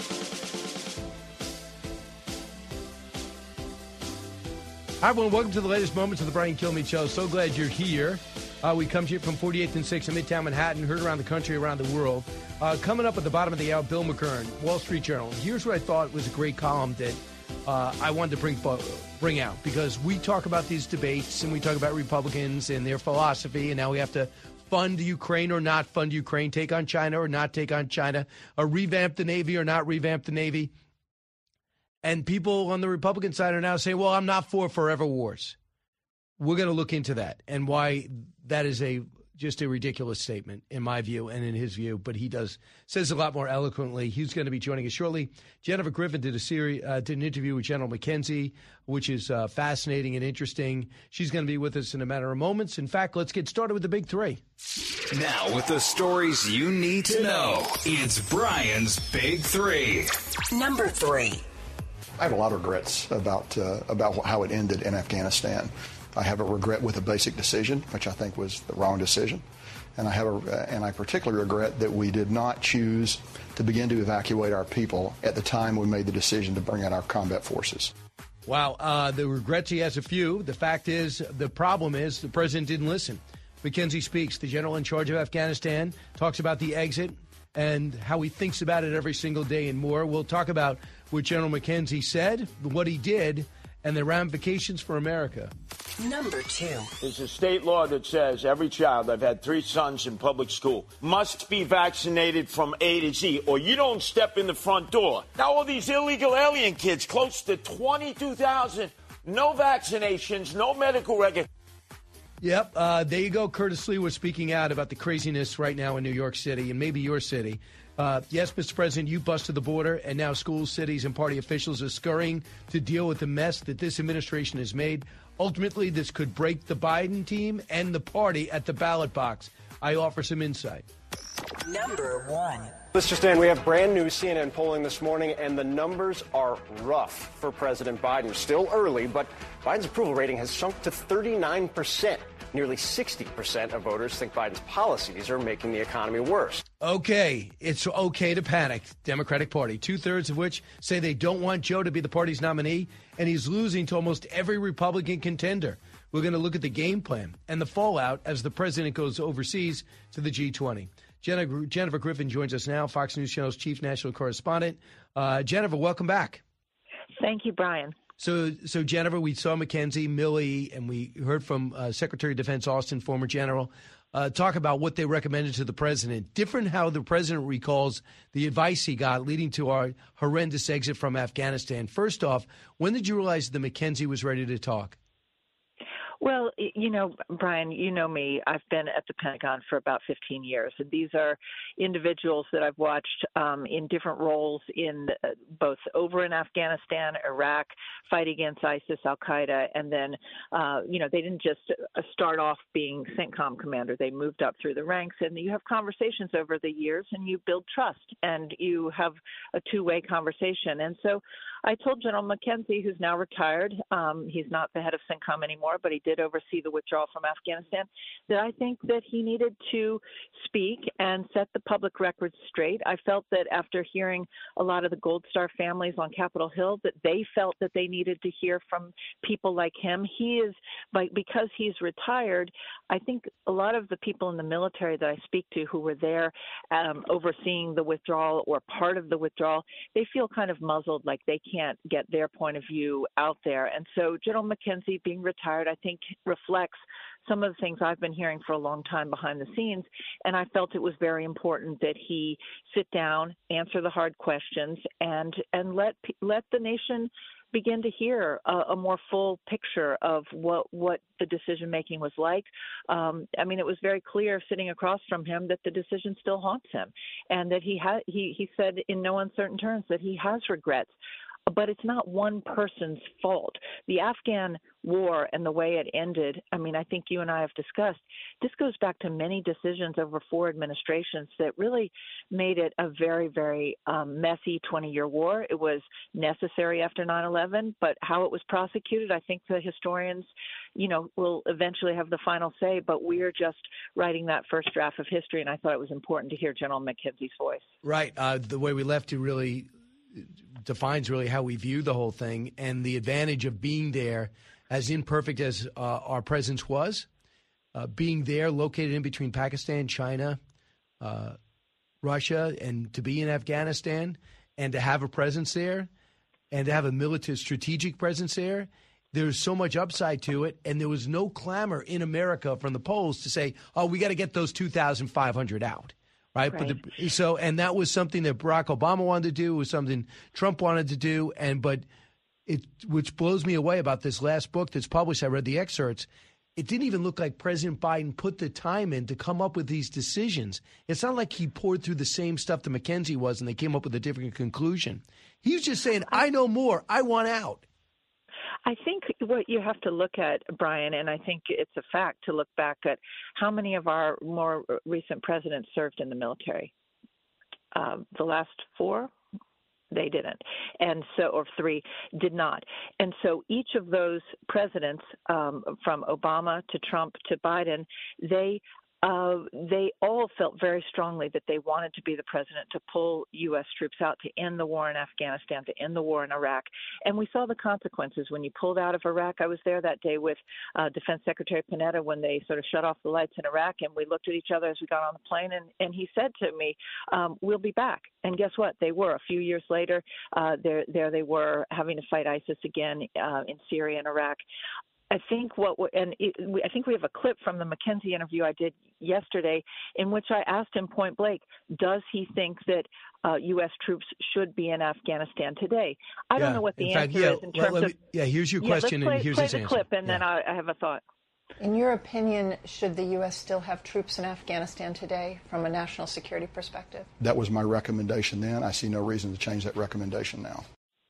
Hi, everyone. Welcome to the latest moments of the Brian Kilmeade Show. So glad you're here. Uh, we come to you from forty-eighth and sixth in Midtown Manhattan, heard around the country, around the world. Uh, coming up at the bottom of the hour, Bill McKern, Wall Street Journal. Here's what I thought was a great column that uh, I wanted to bring bring out, because we talk about these debates and we talk about Republicans and their philosophy, and now we have to fund Ukraine or not fund Ukraine, take on China or not take on China, or revamp the Navy or not revamp the Navy. And people on the Republican side are now saying, well, I'm not for forever wars. We're going to look into that and why that is a just a ridiculous statement in my view and in his view. But he does says a lot more eloquently. He's going to be joining us shortly. Jennifer Griffin did a series, uh, did an interview with General McKenzie, which is uh, fascinating and interesting. She's going to be with us in a matter of moments. In fact, let's get started with the big three. Now, with the stories you need to know, it's Brian's Big Three. Number three. I have a lot of regrets about uh, about how it ended in Afghanistan. I have a regret with a basic decision, which I think was the wrong decision, and I have a, uh, and I particularly regret that we did not choose to begin to evacuate our people at the time we made the decision to bring out our combat forces. Wow, uh, the regrets, he has a few. The fact is, the problem is, the president didn't listen. McKenzie speaks. The general in charge of Afghanistan talks about the exit and how he thinks about it every single day and more. We'll talk about what General McKenzie said, what he did, and the ramifications for America. Number two. There's a state law that says every child, I've had three sons in public school, must be vaccinated from A to Z, or you don't step in the front door. Now, all these illegal alien kids, close to twenty-two thousand, no vaccinations, no medical record. Yep, uh, there you go. Curtis Lee was speaking out about the craziness right now in New York City and maybe your city. Uh, yes, Mister President, you busted the border, and now schools, cities, and party officials are scurrying to deal with the mess that this administration has made. Ultimately, this could break the Biden team and the party at the ballot box. I offer some insight. Number one. Mister Stan, we have brand new C N N polling this morning, and the numbers are rough for President Biden. Still early, but Biden's approval rating has sunk to thirty-nine percent. Nearly sixty percent of voters think Biden's policies are making the economy worse. Okay, it's okay to panic, Democratic Party, two-thirds of which say they don't want Joe to be the party's nominee, and he's losing to almost every Republican contender. We're going to look at the game plan and the fallout as the president goes overseas to the G twenty. Jennifer, Jennifer Griffin joins us now, Fox News Channel's chief national correspondent. Uh, Jennifer, welcome back. Thank you, Brian. So, so Jennifer, we saw McKenzie, Milley, and we heard from uh, Secretary of Defense Austin, former general, uh, talk about what they recommended to the president. Different how the president recalls the advice he got leading to our horrendous exit from Afghanistan. First off, when did you realize that McKenzie was ready to talk? Well, you know, Brian, you know me. I've been at the Pentagon for about fifteen years. And these are individuals that I've watched um, in different roles in uh, both over in Afghanistan, Iraq, fight against ISIS, Al-Qaeda. And then, uh, you know, they didn't just start off being CENTCOM commander. They moved up through the ranks. And you have conversations over the years and you build trust and you have a two-way conversation. And so I told General McKenzie, who's now retired, um, he's not the head of CENTCOM anymore, but he did oversee the withdrawal from Afghanistan, that I think that he needed to speak and set the public record straight. I felt that after hearing a lot of the Gold Star families on Capitol Hill, that they felt that they needed to hear from people like him. He is, like, because he's retired, I think a lot of the people in the military that I speak to who were there um, overseeing the withdrawal or part of the withdrawal, they feel kind of muzzled, like they can't get their point of view out there. And so General McKenzie being retired, I think, reflects some of the things I've been hearing for a long time behind the scenes. And I felt it was very important that he sit down, answer the hard questions, and and let let the nation begin to hear a, a more full picture of what what the decision making was like. Um, I mean, it was very clear sitting across from him that the decision still haunts him, and that he had he he said in no uncertain terms that he has regrets. But it's not one person's fault. The Afghan war and the way it ended, I mean, I think you and I have discussed, this goes back to many decisions over four administrations that really made it a very, very um, messy twenty-year war. It was necessary after nine eleven, but how it was prosecuted, I think the historians, you know, will eventually have the final say, but we're just writing that first draft of history, and I thought it was important to hear General McKenzie's voice. Right. Uh, the way we left you really defines really how we view the whole thing, and the advantage of being there, as imperfect as uh, our presence was, uh, being there, located in between Pakistan, China, uh, Russia, and to be in Afghanistan, and to have a presence there, and to have a military strategic presence there. There's so much upside to it, and there was no clamor in America from the polls to say, oh, we got to get those two thousand five hundred out. Right. right. But the, so and that was something that Barack Obama wanted to do. It was something Trump wanted to do. And but it which blows me away about this last book that's published. I read the excerpts. It didn't even look like President Biden put the time in to come up with these decisions. It's not like he poured through the same stuff that McKenzie was and they came up with a different conclusion. He was just saying, I know more. I want out. I think what you have to look at, Brian, and I think it's a fact to look back at how many of our more recent presidents served in the military. Uh, the last four, they didn't. And so, or three did not. And so each of those presidents, um, from Obama to Trump to Biden, they Uh, they all felt very strongly that they wanted to be the president to pull U S troops out to end the war in Afghanistan, to end the war in Iraq. And we saw the consequences when you pulled out of Iraq. I was there that day with uh, Defense Secretary Panetta when they sort of shut off the lights in Iraq, and we looked at each other as we got on the plane, and, and he said to me, um, we'll be back. And guess what? They were. A few years later, uh, there, there they were having to fight ISIS again uh, in Syria and Iraq. I think what, and it, I think we have a clip from the McKenzie interview I did yesterday in which I asked him point blank, does he think that uh, U S troops should be in Afghanistan today? I yeah. don't know what the in answer fact, yeah, is in terms let, let of. me, yeah, here's your yeah, question, let's play, and here's play his the answer. clip, and yeah. then I, I have a thought. In your opinion, should the U S still have troops in Afghanistan today from a national security perspective? That was my recommendation then. I see no reason to change that recommendation now.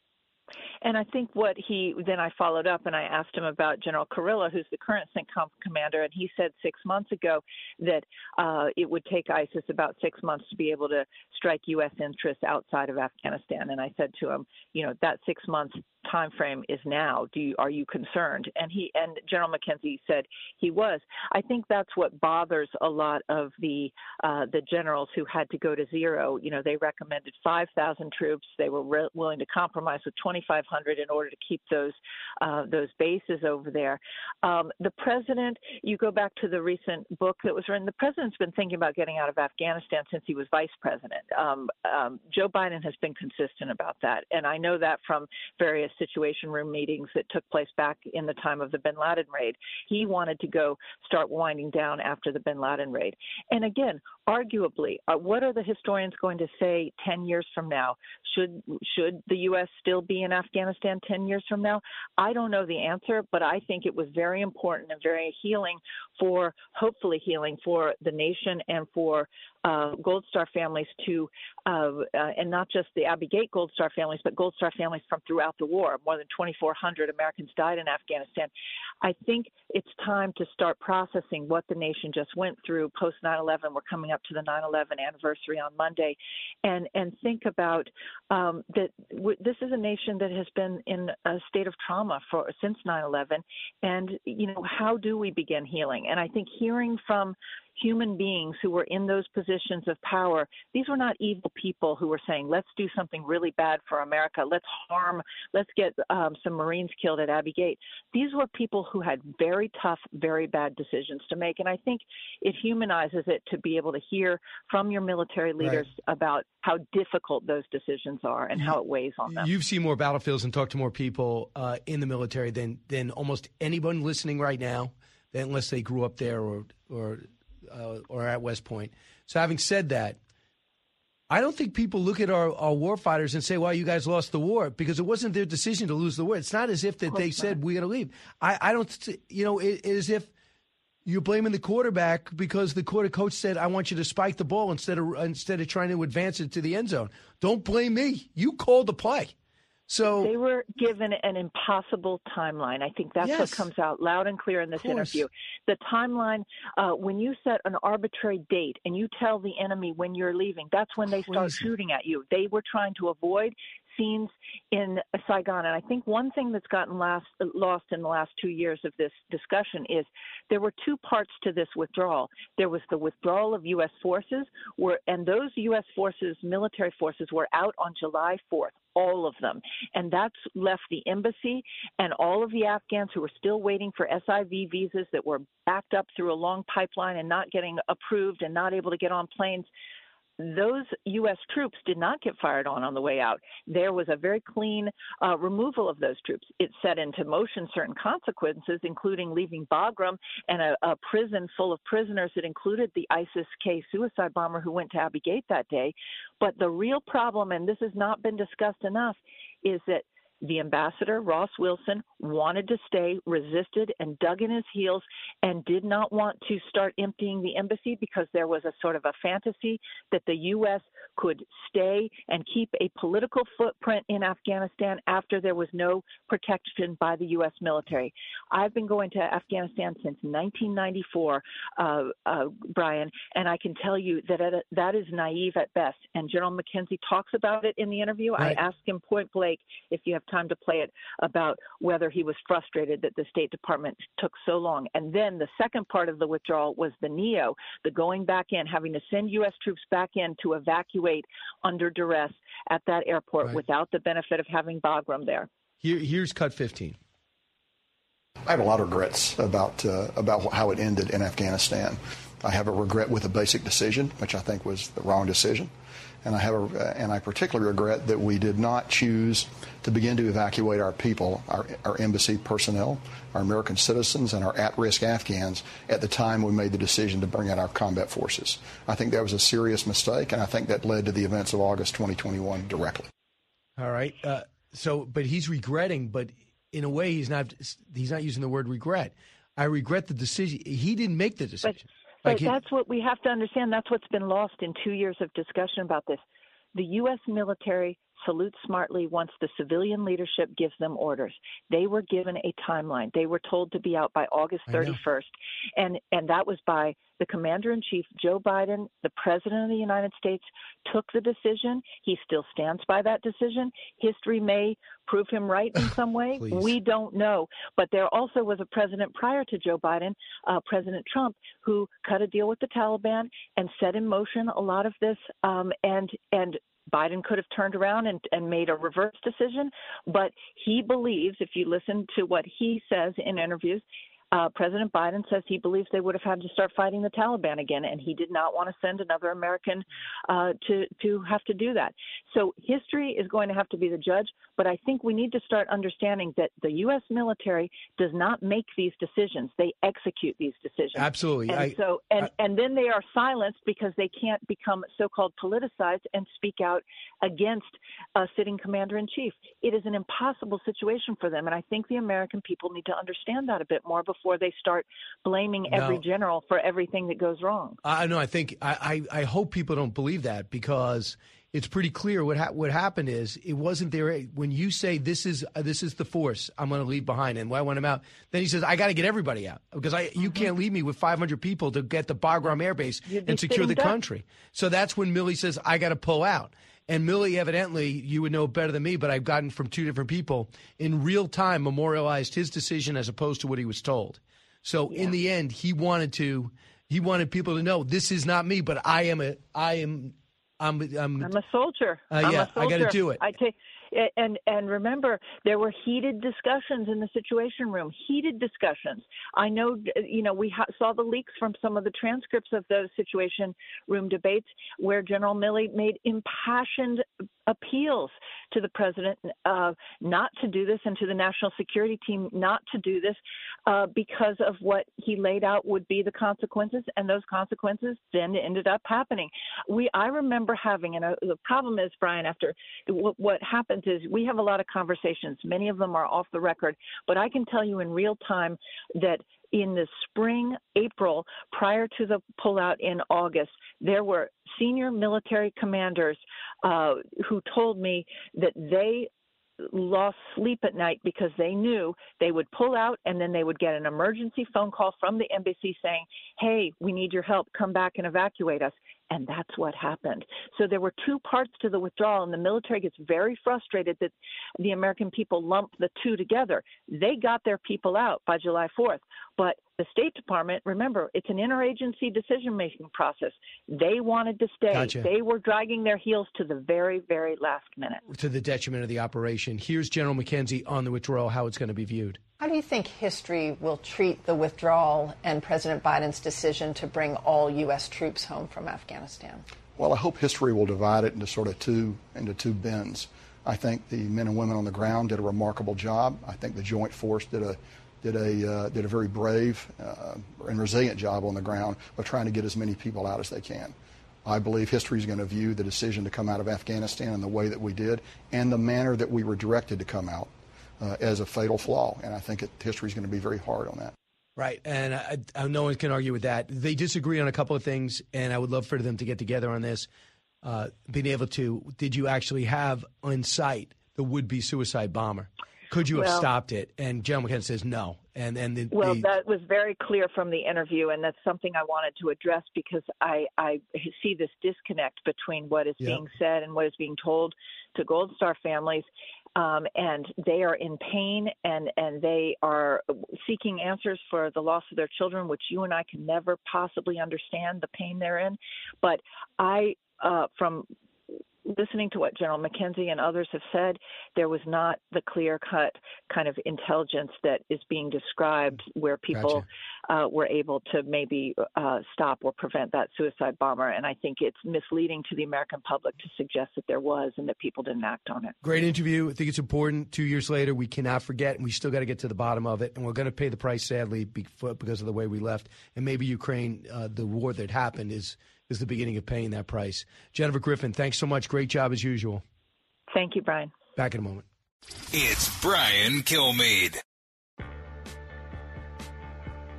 And I think what he, then I followed up and I asked him about General Kurilla, who's the current CENTCOM commander, and he said six months ago that uh, it would take ISIS about six months to be able to strike U S interests outside of Afghanistan. And I said to him, you know, that six months time frame is now. Do you, are you concerned? And he and General McKenzie said he was. I think that's what bothers a lot of the uh, the generals who had to go to zero. You know, they recommended five thousand troops. They were re- willing to compromise with twenty-five hundred in order to keep those uh, those bases over there. Um, the president, you go back to the recent book that was written, the president's been thinking about getting out of Afghanistan since he was vice president. Um, um, Joe Biden has been consistent about that. And I know that from various Situation Room meetings that took place back in the time of the bin Laden raid. He wanted to go start winding down after the bin Laden raid. And again, arguably, uh, what are the historians going to say ten years from now? Should should the U S still be in Afghanistan ten years from now? I don't know the answer, but I think it was very important and very healing for, hopefully healing for the nation and for uh, Gold Star families to, uh, uh, and not just the Abbey Gate Gold Star families, but Gold Star families from throughout the war. More than twenty-four hundred Americans died in Afghanistan. I think it's time to start processing what the nation just went through post nine eleven. We're coming up to the nine eleven anniversary on Monday, and and think about um, that w- this is a nation that has been in a state of trauma for since nine eleven, and you know, how do we begin healing? And I think hearing from human beings who were in those positions of power, these were not evil people who were saying, let's do something really bad for America, let's harm, let's get um, some Marines killed at Abbey Gate. These were people who had very tough, very bad decisions to make. And I think it humanizes it to be able to hear from your military leaders right. about how difficult those decisions are and how it weighs on them. You've seen more battlefields and talked to more people uh, in the military than, than almost anyone listening right now, unless they grew up there or or Uh, or at West Point. So having said that, I don't think people look at our, our war fighters and say, well, you guys lost the war, because it wasn't their decision to lose the war. It's not as if that they said, we're going to leave. I, I don't, you know, it, it is as if you're blaming the quarterback because the quarter coach said, I want you to spike the ball instead of instead of trying to advance it to the end zone. Don't blame me. You called the play. So they were given an impossible timeline. I think that's yes. what comes out loud and clear in this interview. The timeline, uh, when you set an arbitrary date and you tell the enemy when you're leaving, that's when they start Crazy. shooting at you. They were trying to avoid scenes in Saigon. And I think one thing that's gotten last, lost in the last two years of this discussion is there were two parts to this withdrawal. There was the withdrawal of U S forces, were, and those U S forces, military forces, were out on July fourth. All of them. And that's left the embassy and all of the Afghans who were still waiting for S I V visas that were backed up through a long pipeline and not getting approved and not able to get on planes. Those U S troops did not get fired on on the way out. There was a very clean uh, removal of those troops. It set into motion certain consequences, including leaving Bagram and a, a prison full of prisoners that included the ISIS-K suicide bomber who went to Abbey Gate that day. But the real problem, and this has not been discussed enough, is that the ambassador, Ross Wilson, wanted to stay, resisted, and dug in his heels, and did not want to start emptying the embassy because there was a sort of a fantasy that the U S could stay and keep a political footprint in Afghanistan after there was no protection by the U S military. I've been going to Afghanistan since nineteen ninety-four, uh, uh, Brian, and I can tell you that it, that is naive at best. And General McKenzie talks about it in the interview. Right. I asked him point blank, if you have time to play it, about whether he was frustrated that the State Department took so long. And then the second part of the withdrawal was the NEO, the going back in, having to send U S troops back in to evacuate under duress at that airport right. without the benefit of having Bagram there. Here, here's cut fifteen. I have a lot of regrets about uh, about how it ended in Afghanistan. I have a regret with a basic decision, which I think was the wrong decision. And I have a, and I particularly regret that we did not choose to begin to evacuate our people, our, our embassy personnel, our American citizens, and our at-risk Afghans at the time we made the decision to bring out our combat forces. I think that was a serious mistake, and I think that led to the events of August twenty twenty-one directly. All right. Uh, so, but he's regretting, but in a way, he's not. He's not using the word regret. I regret the decision. He didn't make the decision. But, like but he, that's what we have to understand. That's what's been lost in two years of discussion about this. The U S military salutes smartly once the civilian leadership gives them orders. They were given a timeline. They were told to be out by August thirty-first. And, and that was by the commander-in-chief, Joe Biden, the president of the United States, took the decision. He still stands by that decision. History may prove him right in some way. We don't know. But there also was a president prior to Joe Biden, uh, President Trump, who cut a deal with the Taliban and set in motion a lot of this. Um, and and Biden could have turned around and, and made a reverse decision. But he believes, if you listen to what he says in interviews, Uh, President Biden says he believes they would have had to start fighting the Taliban again, and he did not want to send another American uh, to to have to do that. So history is going to have to be the judge, but I think we need to start understanding that the U S military does not make these decisions; they execute these decisions. Absolutely. And I, so, and I, and then they are silenced because they can't become so-called politicized and speak out against a sitting commander-in-chief. It is an impossible situation for them, and I think the American people need to understand that a bit more before they start blaming every No. general for everything that goes wrong. I know. I think I, I, I hope people don't believe that, because it's pretty clear what ha- what happened is it wasn't there. When you say this is uh, this is the force I'm going to leave behind, and why I want him out, then he says I got to get everybody out because I you Mm-hmm. can't leave me with five hundred people to get the Bagram Air Base You'd be and secure the sitting duck. country. So that's when Milley says I got to pull out. And Milley, evidently, you would know better than me, but I've gotten from two different people in real time memorialized his decision as opposed to what he was told. So yeah. in the end, he wanted to, he wanted people to know this is not me, but I am a, I am, I'm, I'm, I'm a soldier. Uh, I'm yeah, a soldier. I got to do it. I take. And and remember, there were heated discussions in the Situation Room. Heated discussions. I know, you know, we ha- saw the leaks from some of the transcripts of those Situation Room debates where General Milley made impassioned appeals to the president uh, not to do this and to the national security team not to do this uh, because of what he laid out would be the consequences, and those consequences then ended up happening. We I remember having, and uh, the problem is, Brian, after w- what happened is we have a lot of conversations. Many of them are off the record, but I can tell you in real time that in the spring, April, prior to the pullout in August, there were senior military commanders uh, who told me that they lost sleep at night because they knew they would pull out and then they would get an emergency phone call from the embassy saying, hey, we need your help, come back and evacuate us. And that's what happened. So there were two parts to the withdrawal, and the military gets very frustrated that the American people lump the two together. They got their people out by July fourth, but the State Department, remember, it's an interagency decision-making process. They wanted to stay. Gotcha. They were dragging their heels to the very, very last minute. To the detriment of the operation. Here's General McKenzie on the withdrawal, how it's going to be viewed. How do you think history will treat the withdrawal and President Biden's decision to bring all U S troops home from Afghanistan? Well, I hope history will divide it into sort of two into two bins. I think the men and women on the ground did a remarkable job. I think the Joint Force did a did a uh, did a very brave uh, and resilient job on the ground of trying to get as many people out as they can. I believe history is going to view the decision to come out of Afghanistan in the way that we did and the manner that we were directed to come out uh, as a fatal flaw. And I think history is going to be very hard on that. Right, and I, I, no one can argue with that. They disagree on a couple of things, and I would love for them to get together on this. Uh, being able to, did you actually have on sight the would-be suicide bomber? Could you have well, stopped it? And General McKenzie says no. And and the, well, the, that was very clear from the interview, and that's something I wanted to address because I, I see this disconnect between what is yep. being said and what is being told to Gold Star families. Um, and they are in pain, and, and they are seeking answers for the loss of their children, which you and I can never possibly understand the pain they're in. But I, uh, from listening to what General McKenzie and others have said, there was not the clear-cut kind of intelligence that is being described where people gotcha. uh, were able to maybe uh, stop or prevent that suicide bomber. And I think it's misleading to the American public to suggest that there was and that people didn't act on it. Great interview. I think it's important. Two years later, we cannot forget, and we still got to get to the bottom of it. And we're going to pay the price, sadly, because of the way we left. And maybe Ukraine, uh, the war that happened, is is the beginning of paying that price. Jennifer Griffin, thanks so much. Great job as usual. Thank you, Brian. Back in a moment. It's Brian Kilmeade.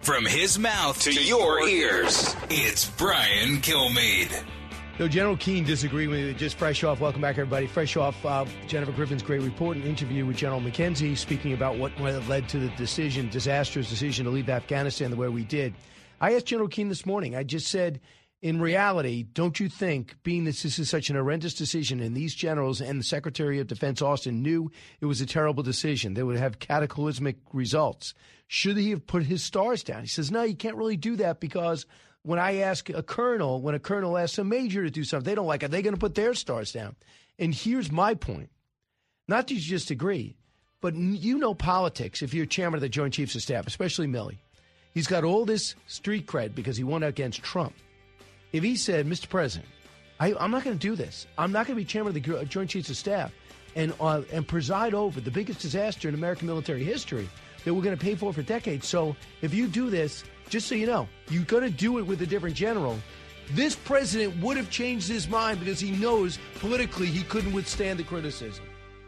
From his mouth to your ears, it's Brian Kilmeade. So General Keane disagreed with me. Just fresh off, welcome back, everybody. Fresh off uh, Jennifer Griffin's great report and interview with General McKenzie, speaking about what led to the decision, disastrous decision to leave Afghanistan the way we did. I asked General Keane this morning, I just said, in reality, don't you think, being that this is such an horrendous decision, and these generals and the Secretary of Defense Austin knew it was a terrible decision, they would have cataclysmic results, should he have put his stars down? He says, no, you can't really do that, because when I ask a colonel, when a colonel asks a major to do something, they don't like it. Are they going to put their stars down? And here's my point. Not that you just agree, but you know politics if you're chairman of the Joint Chiefs of Staff, especially Milley. He's got all this street cred because he won against Trump. If he said, Mister President, I, I'm not going to do this. I'm not going to be chairman of the Joint Chiefs of Staff and uh, and preside over the biggest disaster in American military history that we're going to pay for for decades. So if you do this, just so you know, you're going to do it with a different general. This president would have changed his mind because he knows politically he couldn't withstand the criticism.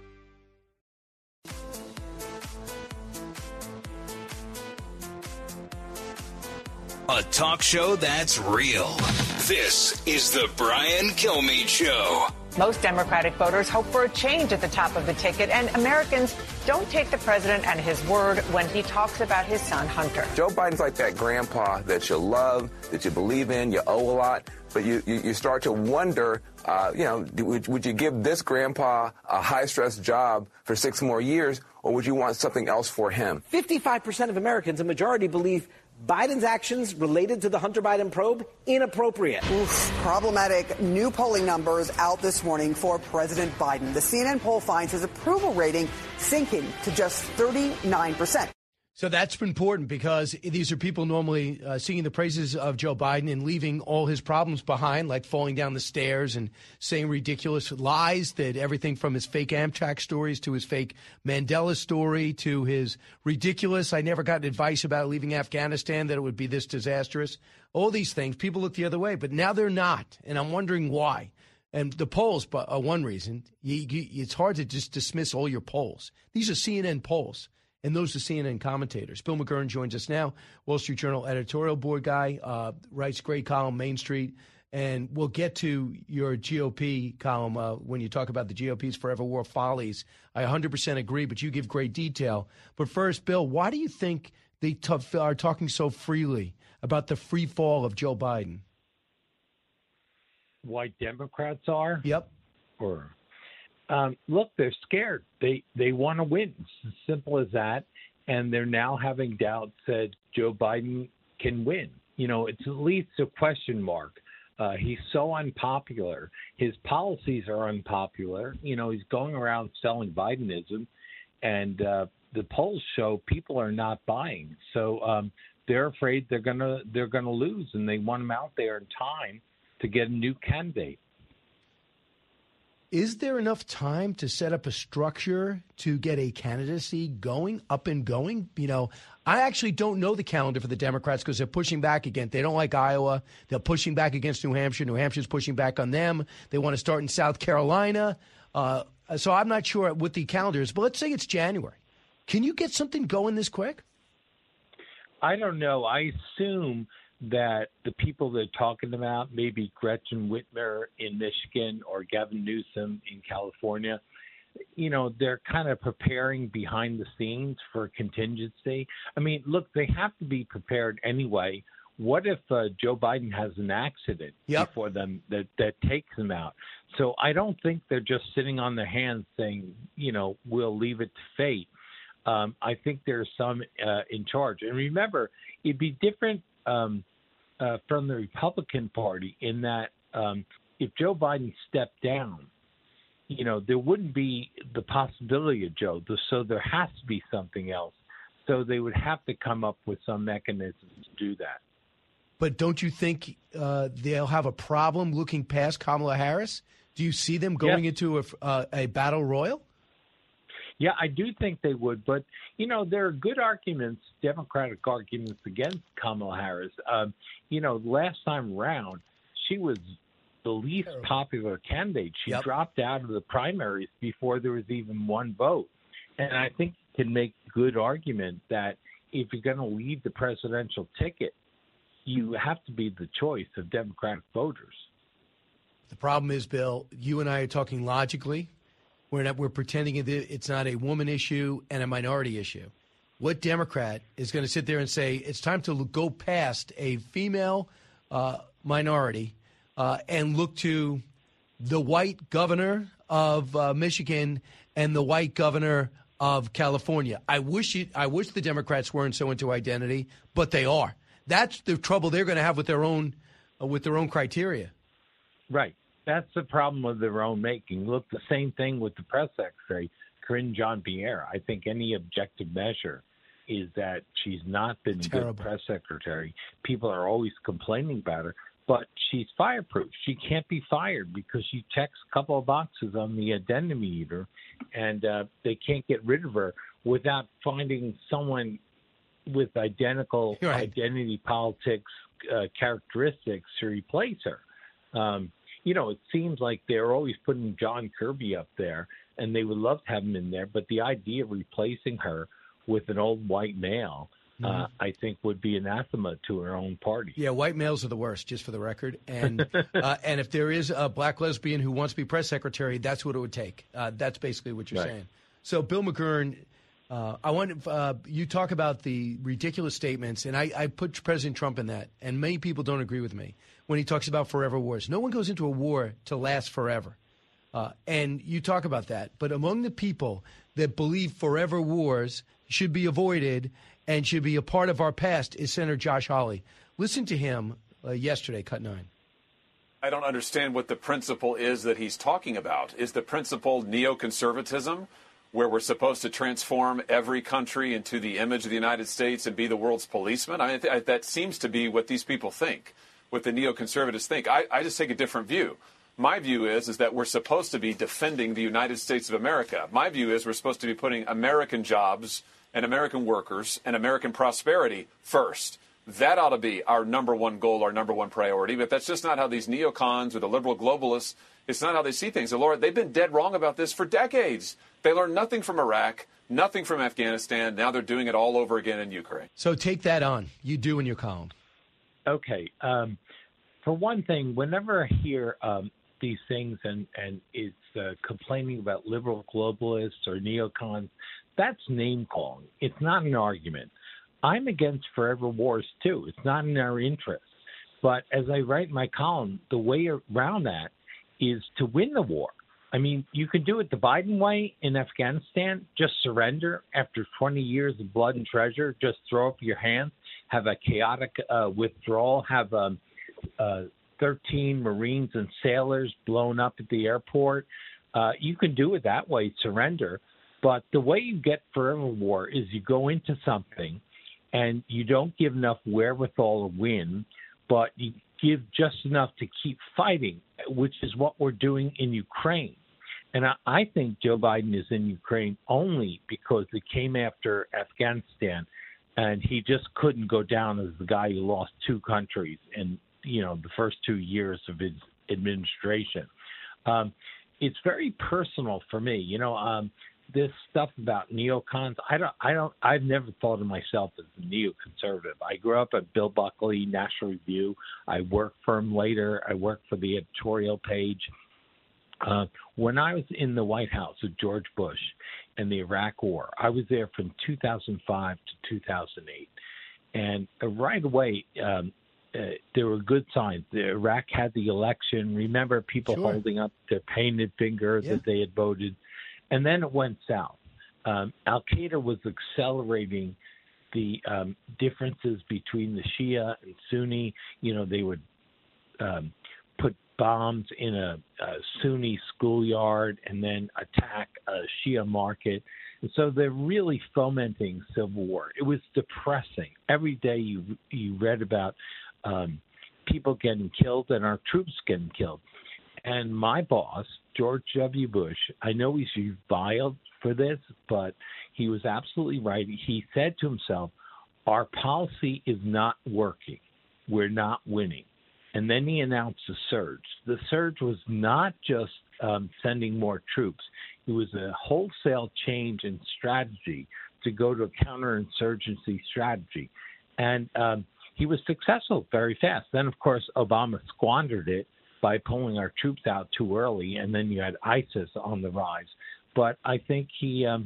A talk show that's real. This is the Brian Kilmeade Show. Most Democratic voters hope for a change at the top of the ticket, and Americans don't take the president at his word when he talks about his son, Hunter. Joe Biden's like that grandpa that you love, that you believe in, you owe a lot, but you, you, you start to wonder, uh, you know, would, would you give this grandpa a high-stress job for six more years, or would you want something else for him? fifty-five percent of Americans, a majority, believe Biden's actions related to the Hunter Biden probe inappropriate. Oof, problematic new polling numbers out this morning for President Biden. The C N N poll finds his approval rating sinking to just thirty-nine percent. So that's important because these are people normally uh, singing the praises of Joe Biden and leaving all his problems behind, like falling down the stairs and saying ridiculous lies, that everything from his fake Amtrak stories to his fake Mandela story to his ridiculous, I never got advice about leaving Afghanistan, that it would be this disastrous. All these things, people look the other way, but now they're not. And I'm wondering why. And the polls are one reason. You, you, it's hard to just dismiss all your polls. These are C N N polls. And those are C N N commentators. Bill McGurn joins us now, Wall Street Journal editorial board guy, uh, writes great column, Main Street. And we'll get to your G O P column uh, when you talk about the G O P's forever war follies. I one hundred percent agree, but you give great detail. But first, Bill, why do you think they t- are talking so freely about the free fall of Joe Biden? Why Democrats are? Yep. Or... Um, look, they're scared. They they want to win. It's as simple as that. And they're now having doubts that Joe Biden can win. You know, it's at least a question mark. Uh, he's so unpopular. His policies are unpopular. You know, he's going around selling Bidenism, and uh, the polls show people are not buying. So um, they're afraid they're gonna they're gonna lose, and they want him out there in time to get a new candidate. Is there enough time to set up a structure to get a candidacy going, up and going? You know, I actually don't know the calendar for the Democrats because they're pushing back again. They don't like Iowa. They're pushing back against New Hampshire. New Hampshire's pushing back on them. They want to start in South Carolina. Uh, so I'm not sure what the calendar is, but let's say it's January. Can you get something going this quick? I don't know. I assume that the people they're talking about, maybe Gretchen Whitmer in Michigan or Gavin Newsom in California, you know, they're kind of preparing behind the scenes for contingency. I mean, look, they have to be prepared anyway. What if uh, Joe Biden has an accident yep. before them that, that takes him out? So I don't think they're just sitting on their hands saying, you know, we'll leave it to fate. Um, I think there's some uh, in charge. And remember, it'd be different um, Uh, from the Republican Party in that um, if Joe Biden stepped down, you know, there wouldn't be the possibility of Joe. So there has to be something else. So they would have to come up with some mechanism to do that. But don't you think uh, they'll have a problem looking past Kamala Harris? Do you see them going yes. into a, uh, a battle royal? Yeah, I do think they would. But, you know, there are good arguments, Democratic arguments against Kamala Harris. Um, you know, last time around, she was the least popular candidate. She yep. dropped out of the primaries before there was even one vote. And I think you can make good argument that if you're going to lead the presidential ticket, you have to be the choice of Democratic voters. The problem is, Bill, you and I are talking logically. We're not, we're pretending it's not a woman issue and a minority issue. What Democrat is going to sit there and say it's time to go past a female uh, minority uh, and look to the white governor of uh, Michigan and the white governor of California? I wish it, I wish the Democrats weren't so into identity, but they are. That's the trouble they're going to have with their own uh, with their own criteria. Right. That's the problem with their own making. Look, the same thing with the press secretary, Karine Jean-Pierre. I think any objective measure is that she's not been Terrible. a good press secretary. People are always complaining about her, but she's fireproof. She can't be fired because she checks a couple of boxes on the identity meter, and uh, they can't get rid of her without finding someone with identical right. identity politics uh, characteristics to replace her. Um, you know, it seems like they're always putting John Kirby up there, and they would love to have him in there. But the idea of replacing her with an old white male, mm-hmm. uh, I think, would be anathema to her own party. Yeah, white males are the worst, just for the record. And uh, and if there is a black lesbian who wants to be press secretary, that's what it would take. Uh, that's basically what you're right. saying. So, Bill McGurn, uh, I want uh, you talk about the ridiculous statements, and I, I put President Trump in that, and many people don't agree with me when he talks about forever wars. No one goes into a war to last forever. Uh, and you talk about that. But among the people that believe forever wars should be avoided and should be a part of our past is Senator Josh Hawley. Listen to him uh, yesterday, Cut nine. I don't understand what the principle is that he's talking about. Is the principle neoconservatism, where we're supposed to transform every country into the image of the United States and be the world's policeman? I mean, th- that seems to be what these people think, what the neoconservatives think. I, I just take a different view. My view is, is that we're supposed to be defending the United States of America. My view is we're supposed to be putting American jobs and American workers and American prosperity first. That ought to be our number one goal, our number one priority. But that's just not how these neocons or the liberal globalists, it's not how they see things. And Laura, they've been dead wrong about this for decades. They learned nothing from Iraq, nothing from Afghanistan. Now they're doing it all over again in Ukraine. So take that on. You do in your column. Okay. Um, for one thing, whenever I hear um, these things and, and it's uh, complaining about liberal globalists or neocons, that's name calling. It's not an argument. I'm against forever wars, too. It's not in our interest. But as I write in my column, the way around that is to win the war. I mean, you can do it the Biden way in Afghanistan, just surrender after twenty years of blood and treasure, just throw up your hands, have a chaotic uh, withdrawal, have um, uh, thirteen Marines and sailors blown up at the airport. Uh, you can do it that way, surrender. But the way you get forever war is you go into something and you don't give enough wherewithal to win, but you give just enough to keep fighting, which is what we're doing in Ukraine. And I, I think Joe Biden is in Ukraine only because they came after Afghanistan, and he just couldn't go down as the guy who lost two countries in, you know, the first two years of his administration. Um, it's very personal for me. You know, um, this stuff about neocons, I don't, I don't, I've never thought of myself as a neoconservative. I grew up at Bill Buckley, National Review. I worked for him later. I worked for the editorial page. Uh, when I was in the White House with George Bush and the Iraq War, I was there from two thousand five to two thousand eight. And uh, right away, um, uh, there were good signs. The Iraq had the election. Remember people Sure. holding up their painted finger Yeah. that they had voted. And then it went south. Um, Al-Qaeda was accelerating the um, differences between the Shia and Sunni. You know, they would um, put bombs in a, a Sunni schoolyard and then attack a Shia market. And so they're really fomenting civil war. It was depressing. Every day you you read about um, people getting killed and our troops getting killed. And my boss, George W. Bush, I know he's reviled for this, but he was absolutely right. He said to himself, our policy is not working. We're not winning. And then he announced a surge. The surge was not just um, sending more troops. It was a wholesale change in strategy to go to a counterinsurgency strategy. And um, he was successful very fast. Then, of course, Obama squandered it by pulling our troops out too early, and then you had ISIS on the rise. But I think he um,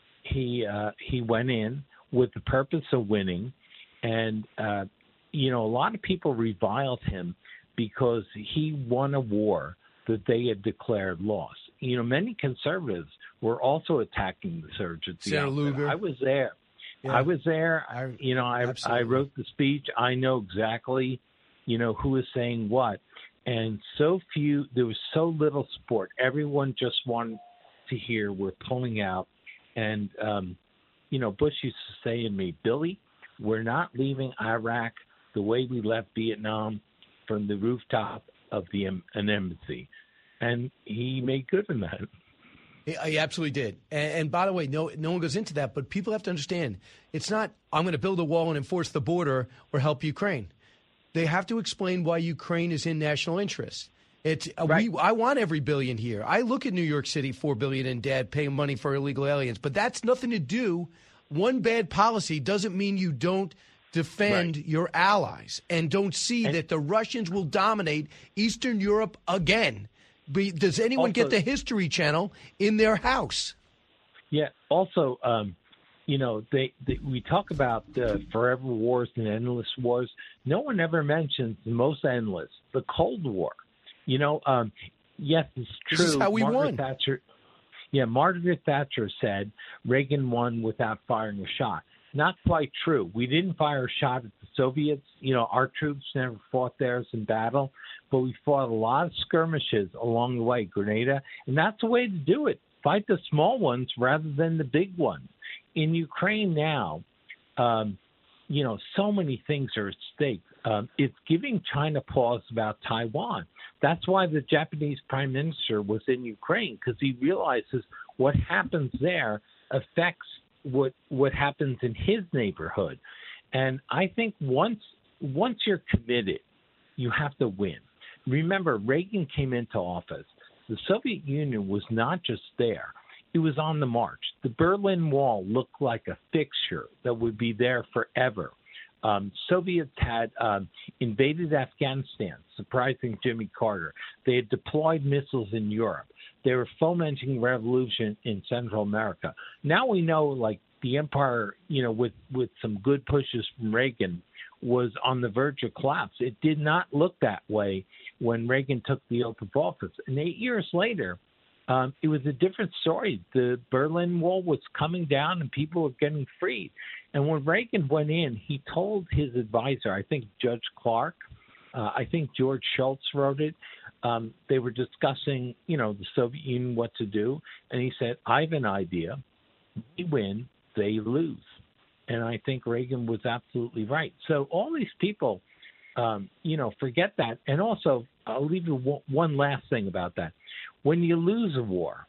he uh, he went in with the purpose of winning, and uh, you know, a lot of people reviled him because he won a war that they had declared lost. You know, many conservatives were also attacking the insurgency. Senator Lugar. I was there. Yeah. I was there. I, you know, I, I wrote the speech. I know exactly, you know, who was saying what. And so few, there was so little support. Everyone just wanted to hear we're pulling out. And, um, you know, Bush used to say to me, Billy, we're not leaving Iraq the way we left Vietnam, from the rooftop of the an embassy. And he made good in that. He, he absolutely did. And, and by the way, no, no one goes into that, but people have to understand, it's not, I'm going to build a wall and enforce the border or help Ukraine. They have to explain why Ukraine is in national interest. It's uh, right. we. I want every billion here. I look at New York City, four billion in debt, paying money for illegal aliens, but that's nothing to do. One bad policy doesn't mean you don't defend right. your allies and don't see and, that the Russians will dominate Eastern Europe again. Be, does anyone also, get the History Channel in their house? Yeah. Also, um, you know, they, they we talk about uh, forever wars and endless wars. No one ever mentions the most endless, the Cold War. You know, um, yes, it's true. This is how we Margaret won. Thatcher, yeah, Margaret Thatcher said Reagan won without firing a shot. Not quite true. We didn't fire a shot at the Soviets. You know, our troops never fought theirs in battle, but we fought a lot of skirmishes along the way, Grenada, and that's the way to do it. Fight the small ones rather than the big ones. In Ukraine now, um, you know, so many things are at stake. Um, it's giving China pause about Taiwan. That's why the Japanese prime minister was in Ukraine, because he realizes what happens there affects what what happens in his neighborhood. And I think once once you're committed, you have to win. Remember, Reagan came into office. The Soviet Union was not just there. It was on the march. The Berlin Wall looked like a fixture that would be there forever. Um, Soviets had um, invaded Afghanistan, surprising Jimmy Carter. They had deployed missiles in Europe. They were fomenting revolution in Central America. Now we know, like, the empire, you know, with, with some good pushes from Reagan, was on the verge of collapse. It did not look that way when Reagan took the oath of office. And eight years later, um, it was a different story. The Berlin Wall was coming down and people were getting freed. And when Reagan went in, he told his advisor, I think Judge Clark, uh, I think George Shultz wrote it, Um, they were discussing, you know, the Soviet Union, what to do. And he said, I have an idea. We win, they lose. And I think Reagan was absolutely right. So all these people, um, you know, forget that. And also, I'll leave you one, one last thing about that. When you lose a war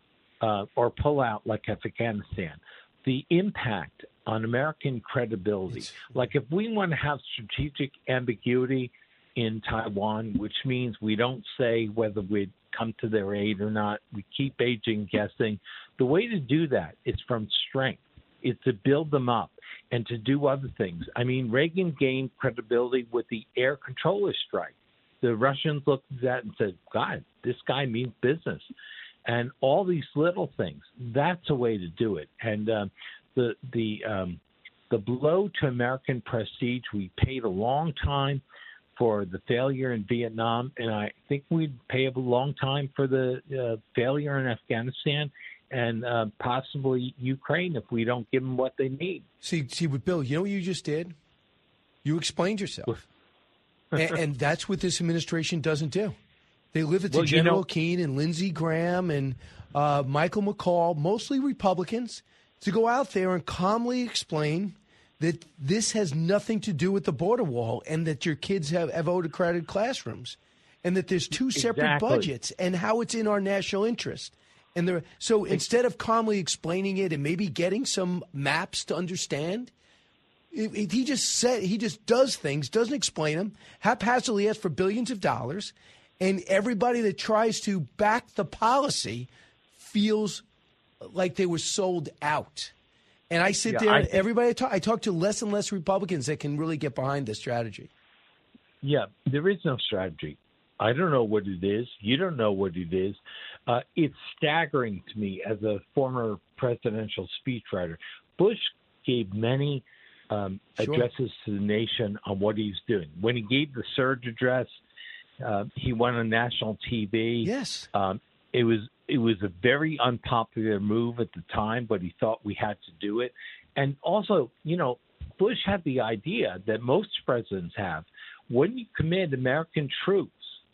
uh, or pull out like Afghanistan, the impact on American credibility, it's... like if we want to have strategic ambiguity in Taiwan, which means we don't say whether we'd come to their aid or not. We keep aging guessing. The way to do that is from strength. It's to build them up and to do other things. I mean, Reagan gained credibility with the air controller strike. The Russians looked at that and said, God, this guy means business. And all these little things, that's a way to do it. And uh, the, the, um, the blow to American prestige, we paid a long time for the failure in Vietnam, and I think we'd pay a long time for the uh, failure in Afghanistan and uh, possibly Ukraine if we don't give them what they need. See, see, with Bill, you know what you just did? You explained yourself. and, and that's what this administration doesn't do. They live it to well, General you know, Keane and Lindsey Graham and uh, Michael McCall, mostly Republicans, to go out there and calmly explain that this has nothing to do with the border wall and that your kids have, have autocratic classrooms and that there's two separate exactly. budgets and how it's in our national interest. And there, so instead of calmly explaining it and maybe getting some maps to understand, it, it, he just said he just does things, doesn't explain them, haphazardly asks for billions of dollars, and everybody that tries to back the policy feels like they were sold out. And I sit Yeah, there, I and think- everybody I talk, I talk to less and less Republicans that can really get behind this strategy. Yeah, there is no strategy. I don't know what it is. You don't know what it is. Uh, it's staggering to me as a former presidential speechwriter. Bush gave many um, Sure. addresses to the nation on what he's doing. When he gave the surge address, uh, he went on national T V. Yes. Um, it was it was a very unpopular move at the time, but he thought we had to do it. And also, you know, Bush had the idea that most presidents have. When you command American troops,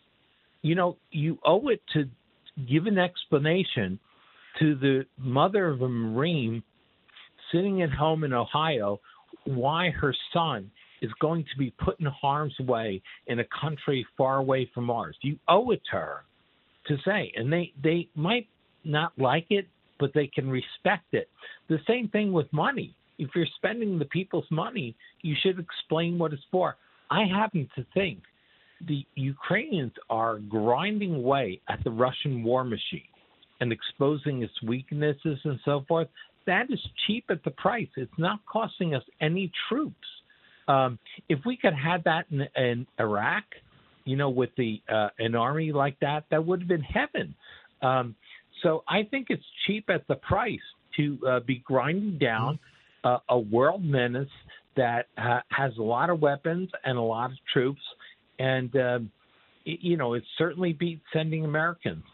you know, you owe it to give an explanation to the mother of a Marine sitting at home in Ohio why her son is going to be put in harm's way in a country far away from ours. You owe it to her to say, and they, they might not like it, but they can respect it. The same thing with money. If you're spending the people's money, you should explain what it's for. I happen to think the Ukrainians are grinding away at the Russian war machine and exposing its weaknesses and so forth. That is cheap at the price. It's not costing us any troops. Um, if we could have that in, in Iraq, you know, with the uh, an army like that, that would have been heaven. Um, so I think it's cheap at the price to uh, be grinding down uh, a world menace that uh, has a lot of weapons and a lot of troops. And, um, it, you know, it certainly beats sending Americans.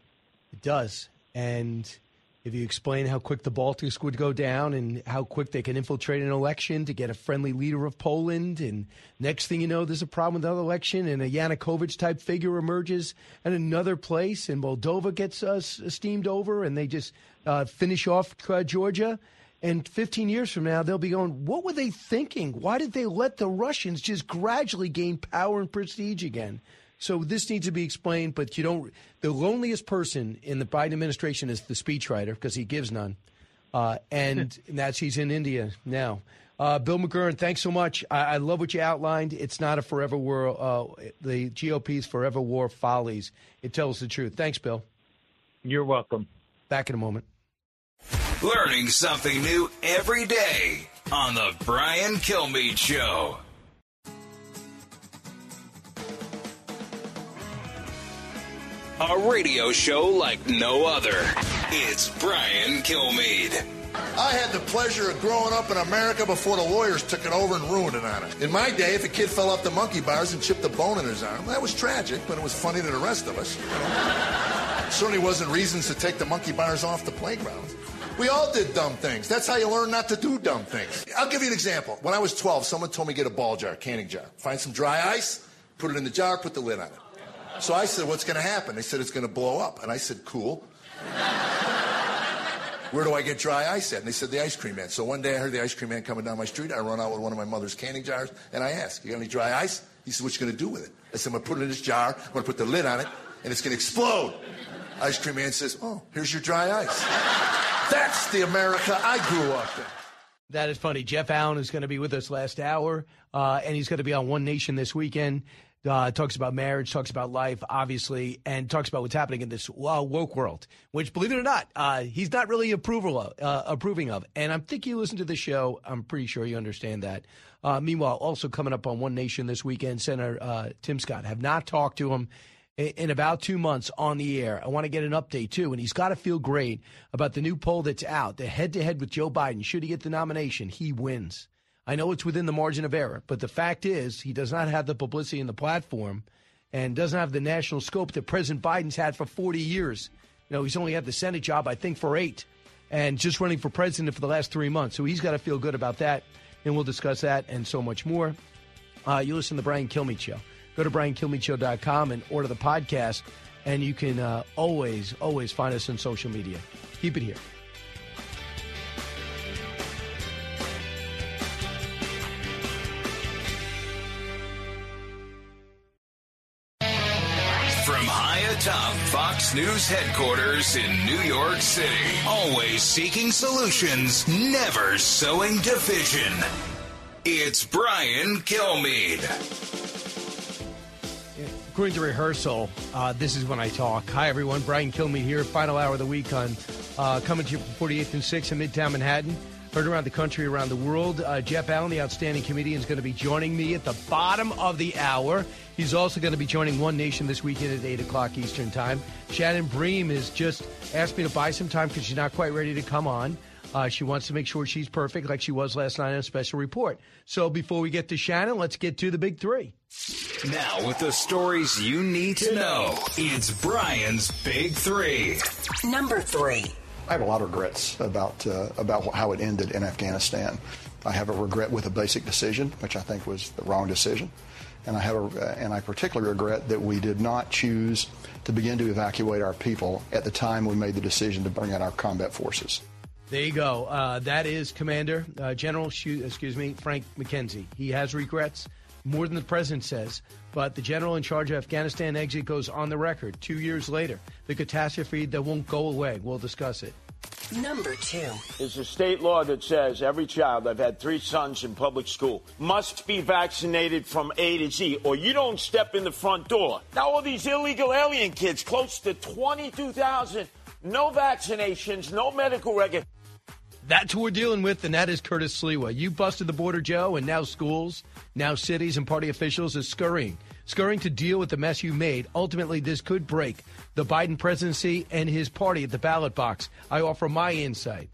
It does. And if you explain how quick the Baltics would go down and how quick they can infiltrate an election to get a friendly leader of Poland, and next thing you know, there's a problem with that election, and a Yanukovych-type figure emerges in another place, and Moldova gets uh, steamed over, and they just uh, finish off uh, Georgia. And fifteen years from now, they'll be going, what were they thinking? Why did they let the Russians just gradually gain power and prestige again? So this needs to be explained, but you don't. The loneliest person in the Biden administration is the speechwriter, because he gives none. Uh, and that's he's in India now. Uh, Bill McGurn, thanks so much. I, I love what you outlined. It's not a forever war. Uh, the G O P's forever war follies. It tells the truth. Thanks, Bill. You're welcome. Back in a moment. Learning something new every day on the Brian Kilmeade Show. A radio show like no other. It's Brian Kilmeade. I had the pleasure of growing up in America before the lawyers took it over and ruined it on it. In my day, if a kid fell off the monkey bars and chipped a bone in his arm, that was tragic, but it was funny to the rest of us. You know? Certainly wasn't reasons to take the monkey bars off the playground. We all did dumb things. That's how you learn not to do dumb things. I'll give you an example. When I was twelve, someone told me to get a ball jar, canning jar. Find some dry ice, put it in the jar, put the lid on it. So I said, what's going to happen? They said, it's going to blow up. And I said, cool. Where do I get dry ice at? And they said, the ice cream man. So one day I heard the ice cream man coming down my street. I run out with one of my mother's canning jars, and I asked, you got any dry ice? He said, what you going to do with it? I said, I'm going to put it in this jar, I'm going to put the lid on it, and it's going to explode. Ice cream man says, oh, here's your dry ice. That's the America I grew up in. That is funny. Jeff Allen is going to be with us last hour, uh, and he's going to be on One Nation this weekend. Uh, talks about marriage, talks about life, obviously, and talks about what's happening in this uh, woke world, which, believe it or not, uh, he's not really approval of, uh, approving of. And I'm thinking you listen to the show. I'm pretty sure you understand that. Uh, meanwhile, also coming up on One Nation this weekend, Senator uh, Tim Scott. Have not talked to him in, in about two months on the air. I want to get an update, too. And he's got to feel great about the new poll that's out, the head-to-head with Joe Biden. Should he get the nomination, he wins. I know it's within the margin of error, but the fact is he does not have the publicity and the platform and doesn't have the national scope that President Biden's had for forty years. You know, he's only had the Senate job, I think, for eight, and just running for president for the last three months. So he's got to feel good about that, and we'll discuss that and so much more. Uh, you listen to the Brian Kilmeade Show. Go to brian kilmeade show dot com and order the podcast, and you can uh, always, always find us on social media. Keep it here. From high atop Fox News headquarters in New York City, always seeking solutions, never sowing division. It's Brian Kilmeade. According to rehearsal, uh, this is when I talk. Hi, everyone. Brian Kilmeade here. Final hour of the week on uh, coming to you from forty-eighth and sixth in Midtown Manhattan. heard around the country, around the world. Uh, Jeff Allen, the outstanding comedian, is going to be joining me at the bottom of the hour. He's also going to be joining One Nation this weekend at eight o'clock Eastern Time. Shannon Bream has just asked me to buy some time because she's not quite ready to come on. Uh, she wants to make sure she's perfect like she was last night on a special report. So before we get to Shannon, let's get to the big three. Now with the stories you need to know, it's Brian's Big Three. Number three. I have a lot of regrets about uh, about how it ended in Afghanistan. I have a regret with a basic decision, which I think was the wrong decision, and I have a, uh, and I particularly regret that we did not choose to begin to evacuate our people at the time we made the decision to bring out our combat forces. There you go. Uh, that is Commander uh, General, excuse me, Frank McKenzie. He has regrets, more than the president says, but the general in charge of Afghanistan exit goes on the record two years later. The catastrophe that won't go away. We'll discuss it. Number two. There's a state law that says every child, I've had three sons in public school, must be vaccinated from A to Z, or you don't step in the front door. Now all these illegal alien kids, close to twenty-two thousand, no vaccinations, no medical record. That's who we're dealing with, and that is Curtis Sliwa. You busted the border, Joe, and now schools, now cities and party officials are scurrying. Scurrying to deal with the mess you made. Ultimately, this could break the Biden presidency and his party at the ballot box. I offer my insight.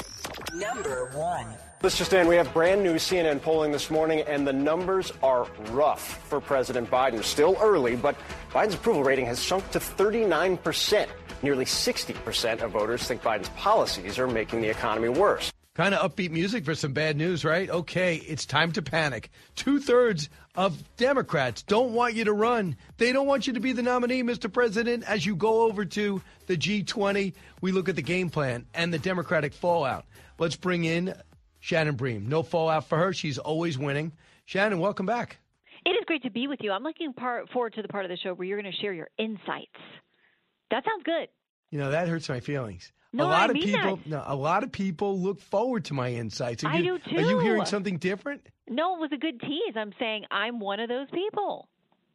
Number one. Mister Stan, we have brand new C N N polling this morning, and the numbers are rough for President Biden. Still early, but Biden's approval rating has sunk to thirty-nine percent. Nearly sixty percent of voters think Biden's policies are making the economy worse. Kind of upbeat music for some bad news, right? Okay, it's time to panic. Two-thirds of Democrats don't want you to run. They don't want you to be the nominee, Mister President. As you go over to the G twenty, we look at the game plan and the Democratic fallout. Let's bring in Shannon Bream. No fallout for her. She's always winning. Shannon, welcome back. It is great to be with you. I'm looking part, forward to the part of the show where you're going to share your insights. That sounds good. You know, that hurts my feelings. No, a lot I of mean people that. no, a lot of people look forward to my insights. Are I you, do too. Are you hearing something different? No, it was a good tease. I'm saying I'm one of those people.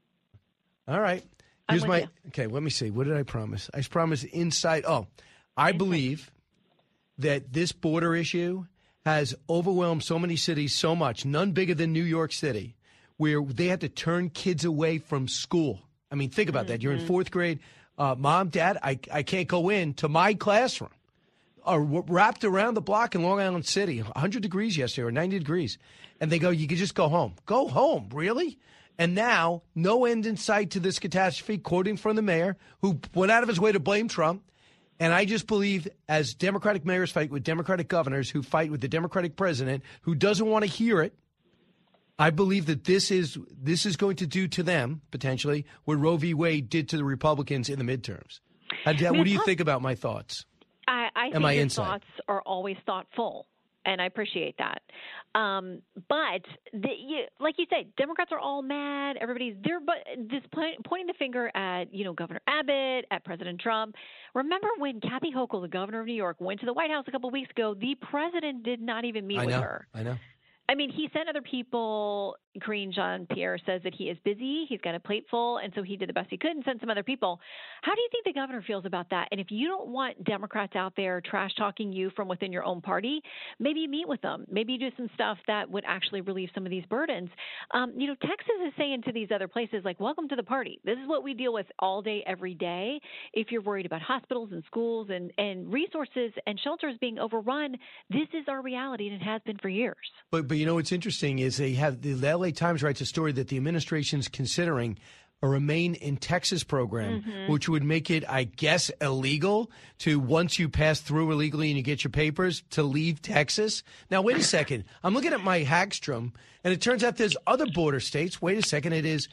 All right. I'm Here's with my you. Okay, let me see. What did I promise? I promised insight. Oh, I believe that this border issue has overwhelmed so many cities so much, none bigger than New York City, where they had to turn kids away from school. I mean, think about mm-hmm. that. You're in fourth grade. Uh, Mom, Dad, I, I can't go in to my classroom. Are wrapped around the block in Long Island City, one hundred degrees yesterday or ninety degrees. And they go, you can just go home. Go home, really? And now, no end in sight to this catastrophe, quoting from the mayor, who went out of his way to blame Trump. And I just believe as Democratic mayors fight with Democratic governors who fight with the Democratic president who doesn't want to hear it, I believe that this is this is going to do to them, potentially, what Roe v. Wade did to the Republicans in the midterms. How, what do you think about my thoughts? I, I and think my your insight? thoughts are always thoughtful, and I appreciate that. Um, but the, you, like you said, Democrats are all mad. Everybody's they're but just point, pointing the finger at you know Governor Abbott, at President Trump. Remember when Kathy Hochul, the governor of New York, went to the White House a couple of weeks ago? The president did not even meet I with know, her. I know. I mean, he sent other people. Karine Jean-Pierre says that he is busy. He's got a plate full, and so he did the best he could and sent some other people. How do you think the governor feels about that? And if you don't want Democrats out there trash-talking you from within your own party, maybe you meet with them. Maybe you do some stuff that would actually relieve some of these burdens. Um, you know, Texas is saying to these other places, like, welcome to the party. This is what we deal with all day, every day. If you're worried about hospitals and schools and, and resources and shelters being overrun, this is our reality, and it has been for years. But, but you know what's interesting is they have the L A Times writes a story that the administration's considering a Remain in Texas program, mm-hmm. which would make it, I guess, illegal to, once you pass through illegally and you get your papers, to leave Texas. Now, wait a second. I'm looking at my Hagstrom, and it turns out there's other border states. Wait a second. It is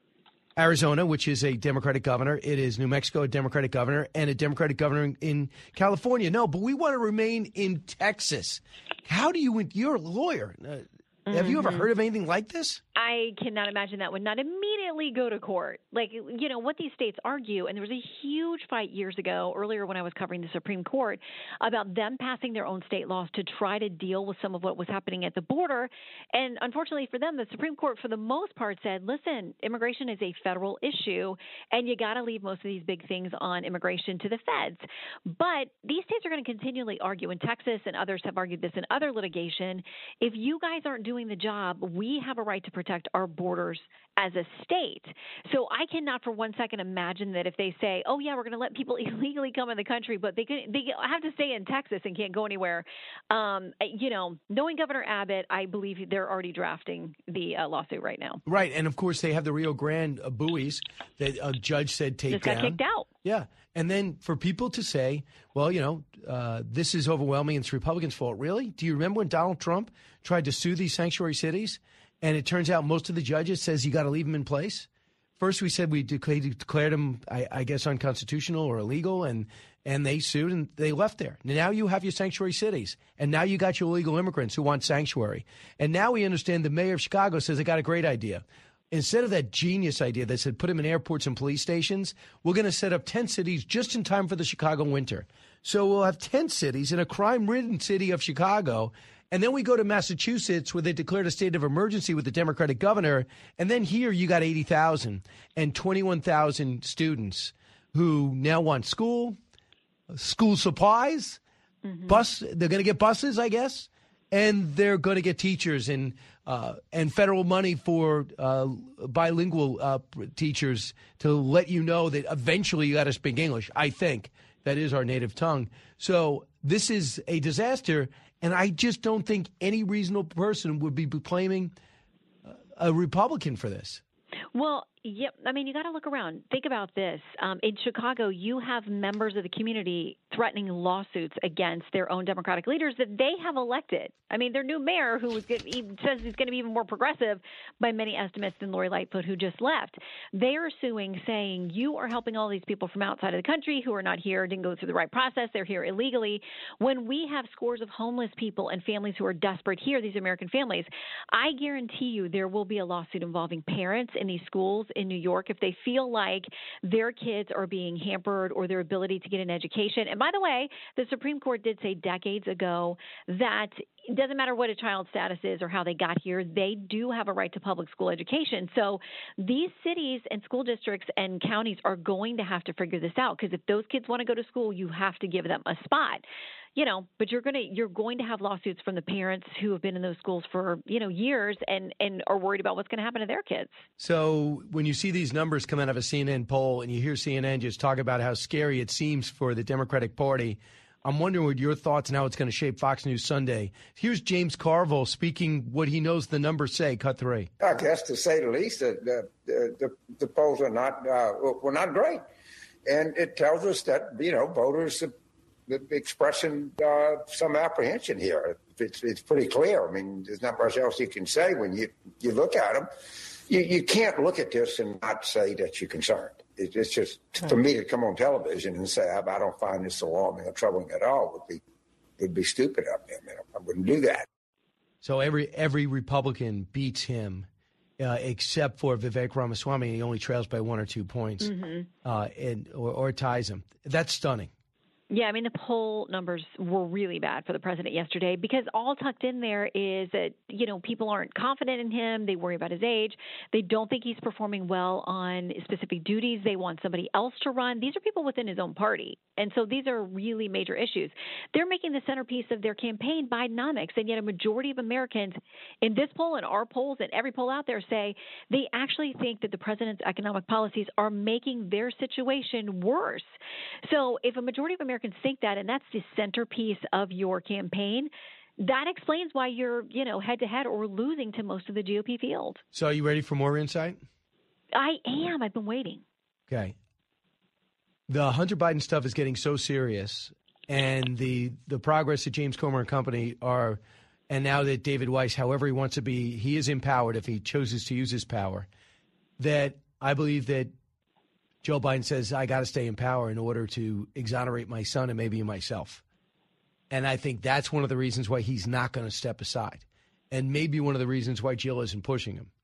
Arizona, which is a Democratic governor. It is New Mexico, a Democratic governor, and a Democratic governor in California. No, but we want to remain in Texas. How do you – you're a lawyer. Uh, Mm-hmm. Have you ever Mhm. heard of anything like this? I cannot imagine that would not immediately go to court. Like, you know, what these states argue, and there was a huge fight years ago, earlier when I was covering the Supreme Court, about them passing their own state laws to try to deal with some of what was happening at the border. And unfortunately for them, the Supreme Court, for the most part, said, listen, immigration is a federal issue, and you got to leave most of these big things on immigration to the feds. But these states are going to continually argue, and Texas and others have argued this in other litigation. If you guys aren't doing the job, we have a right to protect our borders as a state. So I cannot for one second imagine that if they say, oh, yeah, we're going to let people illegally come in the country, but they can, they have to stay in Texas and can't go anywhere. Um, you know, knowing Governor Abbott, I believe they're already drafting the uh, lawsuit right now. Right. And, of course, they have the Rio Grande uh, buoys that a judge said take Just down. got kicked out. Yeah. And then for people to say, well, you know, uh, this is overwhelming and it's Republicans' fault. Really? Do you remember when Donald Trump tried to sue these sanctuary cities? And it turns out most of the judges says you got to leave them in place. First, we said we declared, declared them, I, I guess, unconstitutional or illegal, and and they sued and they left there. Now you have your sanctuary cities, and now you got your illegal immigrants who want sanctuary. And now we understand the mayor of Chicago says they got a great idea. Instead of that genius idea that said put them in airports and police stations, we're going to set up ten cities just in time for the Chicago winter. So we'll have ten cities in a crime-ridden city of Chicago. And then we go to Massachusetts where they declared a state of emergency with the Democratic governor. And then here you got eighty thousand and twenty-one thousand students who now want school, school supplies, mm-hmm. bus. They're going to get buses, I guess. And they're going to get teachers and uh, and federal money for uh, bilingual uh, teachers to let you know that eventually you got to speak English. I think that is our native tongue. So this is a disaster. And I just don't think any reasonable person would be blaming a Republican for this. Well, yep. I mean, you got to look around. Think about this. Um, in Chicago, you have members of the community threatening lawsuits against their own Democratic leaders that they have elected. I mean, their new mayor, who was, he says he's going to be even more progressive by many estimates than Lori Lightfoot, who just left. They are suing, saying you are helping all these people from outside of the country who are not here, didn't go through the right process, they're here illegally. When we have scores of homeless people and families who are desperate here, these American families, I guarantee you there will be a lawsuit involving parents in these schools in New York if they feel like their kids are being hampered or their ability to get an education. And by the way, the Supreme Court did say decades ago that it doesn't matter what a child's status is or how they got here, they do have a right to public school education. So these cities and school districts and counties are going to have to figure this out, because if those kids want to go to school, you have to give them a spot. You know, but you're going to you're going to have lawsuits from the parents who have been in those schools for, you know, years and, and are worried about what's going to happen to their kids. So when you see these numbers come out of a C N N poll and you hear C N N just talk about how scary it seems for the Democratic Party, I'm wondering what your thoughts and how it's going to shape Fox News Sunday. Here's James Carville speaking what he knows the numbers say. Cut three. I guess to say the least, the the, the, the polls are not uh, were not great, and it tells us that, you know, voters are expressing uh, some apprehension here. It's it's pretty clear. I mean, there's not much else you can say when you you look at them. You you can't look at this and not say that you're concerned. It's just, for me to come on television and say, I, I don't find this alarming or troubling at all would be would be stupid of me. I mean, I wouldn't do that. So every every Republican beats him, uh, except for Vivek Ramaswamy. He only trails by one or two points, Mm-hmm. uh, and or, or ties him. That's stunning. Yeah, I mean, the poll numbers were really bad for the president yesterday, because all tucked in there is that, you know, people aren't confident in him. They worry about his age. They don't think he's performing well on specific duties. They want somebody else to run. These are people within his own party. And so these are really major issues. They're making the centerpiece of their campaign Bidenomics, and yet a majority of Americans in this poll and our polls and every poll out there say they actually think that the president's economic policies are making their situation worse. So if a majority of Americans think that, and that's the centerpiece of your campaign, that explains why you're, you know, head to head or losing to most of the G O P field. So are you ready for more insight? I am. I've been waiting. Okay. The Hunter Biden stuff is getting so serious, and the the progress that James Comer and company are, and now that David Weiss, however he wants to be, he is empowered if he chooses to use his power, that I believe that Joe Biden says, I got to stay in power in order to exonerate my son and maybe myself. And I think that's one of the reasons why he's not going to step aside. and maybe one of the reasons why Jill isn't pushing him.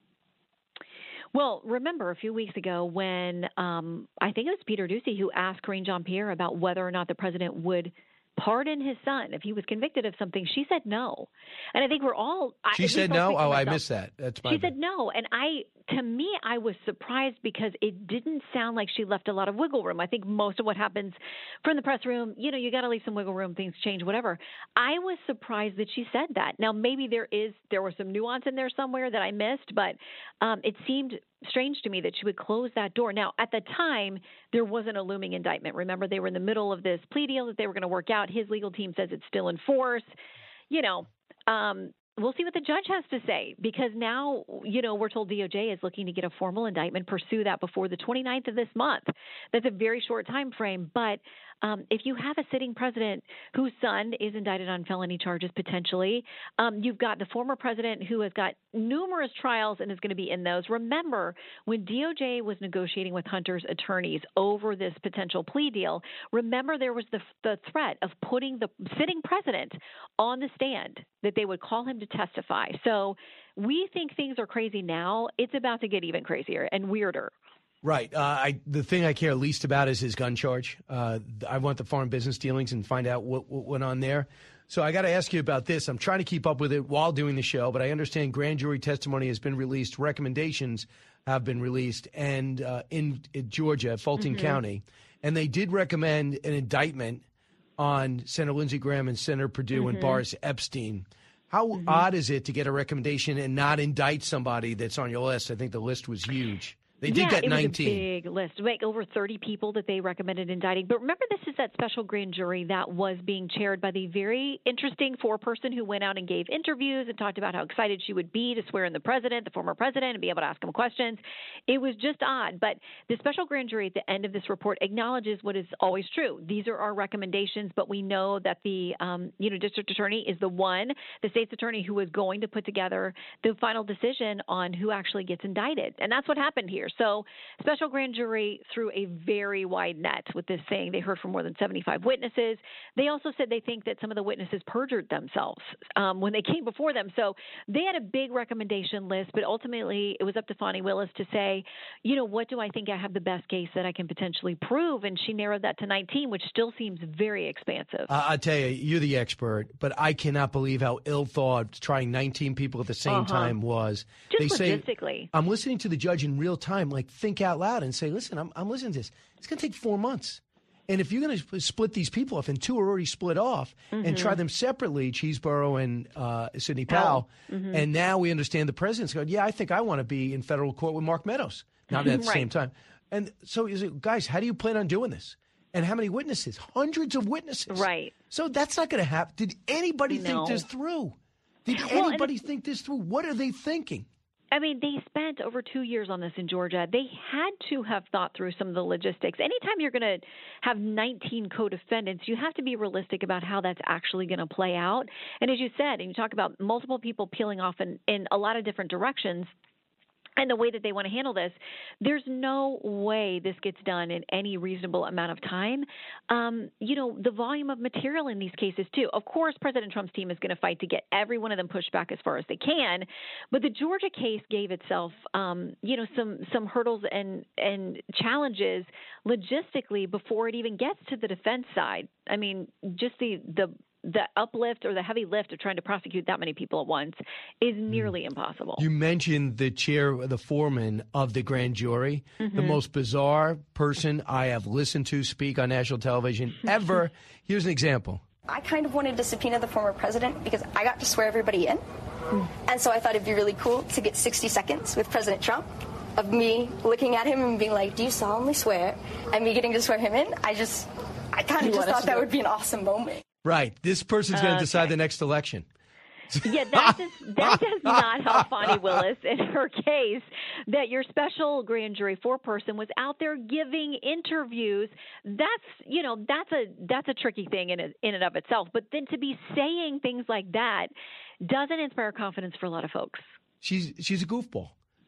Well, remember a few weeks ago when um, I think it was Peter Doocy who asked Karine Jean-Pierre about whether or not the president would pardon his son if he was convicted of something. She said no. And I think we're all... She I, said no? Oh, I missed that. That's my She bad. said no. And I, to me, I was surprised because it didn't sound like she left a lot of wiggle room. I think most of what happens from the press room, you know, you got to leave some wiggle room, things change, whatever. I was surprised that she said that. Now, maybe there is, there was some nuance in there somewhere that I missed, but um, it seemed strange to me that she would close that door. Now, at the time, there wasn't a looming indictment. Remember, they were in the middle of this plea deal that they were going to work out. His legal team says it's still in force. You know, um, we'll see what the judge has to say, because now, you know, we're told D O J is looking to get a formal indictment, pursue that before the twenty-ninth of this month. That's a very short time frame. But um, if you have a sitting president whose son is indicted on felony charges potentially, um, you've got the former president who has got numerous trials and is going to be in those. Remember, when D O J was negotiating with Hunter's attorneys over this potential plea deal, remember there was the, the threat of putting the sitting president on the stand, that they would call him to testify. So we think things are crazy now. It's about to get even crazier and weirder. Right. Uh, I the thing I care least about is his gun charge. Uh, I want the foreign business dealings and find out what, what went on there. So I got to ask you about this. I'm trying to keep up with it while doing the show, but I understand grand jury testimony has been released. Recommendations have been released, and uh, in, in Georgia, Fulton mm-hmm. County, and they did recommend an indictment on Senator Lindsey Graham and Senator Perdue mm-hmm. and Boris Epstein. How mm-hmm. odd is it to get a recommendation and not indict somebody that's on your list? I think the list was huge. They did yeah, get it nineteen. Was a big list, like over thirty people that they recommended indicting. But remember, this is that special grand jury that was being chaired by the very interesting four-person who went out and gave interviews and talked about how excited she would be to swear in the president, the former president, and be able to ask him questions. It was just odd. But the special grand jury at the end of this report acknowledges what is always true. These are our recommendations, but we know that the um, you know district attorney is the one, the state's attorney, who is going to put together the final decision on who actually gets indicted. And that's what happened here. So special grand jury threw a very wide net with this, saying they heard from more than seventy-five witnesses. They also said they think that some of the witnesses perjured themselves um, when they came before them. So they had a big recommendation list, but ultimately it was up to Fani Willis to say, you know, what do I think I have the best case that I can potentially prove? And she narrowed that to nineteen, which still seems very expansive. Uh, I'll tell you, you're the expert, but I cannot believe how ill-thought trying nineteen people at the same uh-huh. time was. Just they logistically. Say, I'm listening to the judge in real time, like, think out loud and say, listen, I'm, I'm listening to this. It's going to take four months. And if you're going to split these people off, and two are already split off, mm-hmm. and try them separately, Cheeseborough and uh, Sidney Powell, mm-hmm. and now we understand the president's going, yeah, I think I want to be in federal court with Mark Meadows, not at the right. same time. And so, is it, guys, how do you plan on doing this? And how many witnesses? Hundreds of witnesses. Right. So that's not going to happen. Did anybody no. think this through? Did well, anybody think this through? What are they thinking? I mean, they spent over two years on this in Georgia. They had to have thought through some of the logistics. Anytime you're going to have nineteen co-defendants, you have to be realistic about how that's actually going to play out. And as you said, and you talk about multiple people peeling off in, in a lot of different directions, and the way that they want to handle this, there's no way this gets done in any reasonable amount of time. Um, you know, the volume of material in these cases, too. Of course, President Trump's team is going to fight to get every one of them pushed back as far as they can. But the Georgia case gave itself, um, you know, some some hurdles and, and challenges logistically before it even gets to the defense side. I mean, just the the the uplift or the heavy lift of trying to prosecute that many people at once is nearly impossible. You mentioned the chair, the foreman of the grand jury, mm-hmm. the most bizarre person I have listened to speak on national television ever. Here's an example. I kind of wanted to subpoena the former president because I got to swear everybody in. Mm. And so I thought it'd be really cool to get sixty seconds with President Trump of me looking at him and being like, do you solemnly swear? And me getting to swear him in. I just, I kind of just thought that would be an awesome moment. Right. This person's going to okay. decide the next election. Yeah, that is, that is not how Fani Willis, in her case, that your special grand jury foreperson was out there giving interviews. That's, you know, that's a that's a tricky thing in it, in and of itself. But then to be saying things like that doesn't inspire confidence for a lot of folks. She's she's a goofball.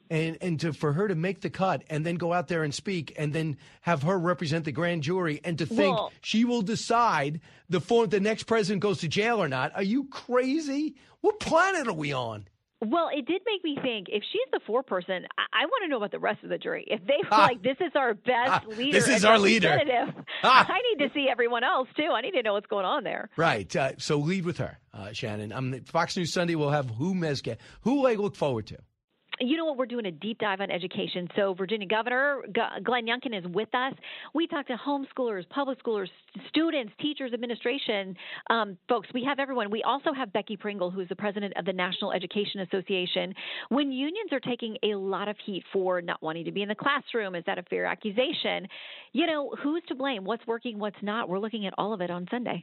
And and to for her to make the cut and then go out there and speak and then have her represent the grand jury and to think Well, she will decide the form the next president goes to jail or not. Are you crazy? What planet are we on? Well, it did make me think, if she's the foreperson, I, I want to know about the rest of the jury. If they were Ah. like, this is our best Ah, leader, this is and our leader. representative, Ah. I need to see everyone else, too. I need to know what's going on there. Right. Uh, so lead with her, uh, Shannon. Um, Fox News Sunday will have who Mezgett. Who will I look forward to? You know what? We're doing a deep dive on education. So Virginia Governor G- Glenn Youngkin is with us. We talk to homeschoolers, public schoolers, students, teachers, administration um, folks. We have everyone. We also have Becky Pringle, who is the president of the National Education Association. When unions are taking a lot of heat for not wanting to be in the classroom, is that a fair accusation? You know, who's to blame? What's working? What's not? We're looking at all of it on Sunday.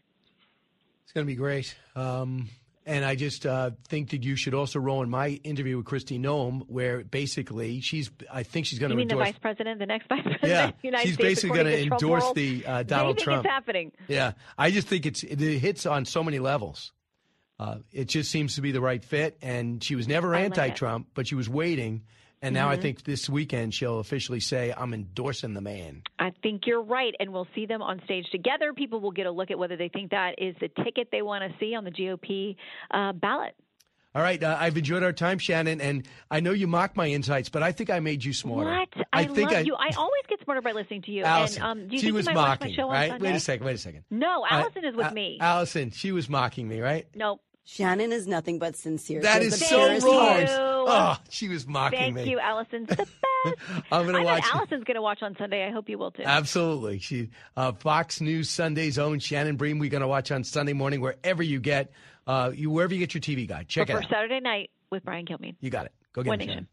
It's going to be great. Um, and I just uh, think that you should also roll in my interview with Kristi Noem, where basically she's, I think she's going You to mean endorse. the vice president, the next vice president Yeah, of the United she's States, basically according going to to Trump endorse world? the uh, Donald they think Trump. it's happening. Yeah, I just think it's it hits on so many levels. Uh, it just seems to be the right fit, and she was never I like it. anti-Trump, but she was waiting, and now I Mhm. think this weekend she'll officially say, "I'm endorsing the man." I think you're right, and we'll see them on stage together. People will get a look at whether they think that is the ticket they want to see on the G O P uh, ballot. All right, uh, I've enjoyed our time, Shannon, and I know you mock my insights, but I think I made you smarter. What? I, think love I, you. I always get smarter by listening to you. Allison, and um, do you she think was you might mocking, watch my show on right? Sunday? Wait a second, wait a second. No, Allison Uh, is with uh, me. Allison, she was mocking me, right? Nope. Shannon is nothing but sincere. That She is has the so purest wrong. heart. Oh, she was mocking Thank me. you, Allison's the best. I'm going to I watch. bet Allison's going to watch on Sunday. I hope you will too. Absolutely. She, uh, Fox News Sunday's own Shannon Bream. We're going to watch on Sunday morning wherever you get uh, you wherever you get your T V guide. Check For it out. Saturday night with Brian Kilmeade. You got it. Go get One it, Nation.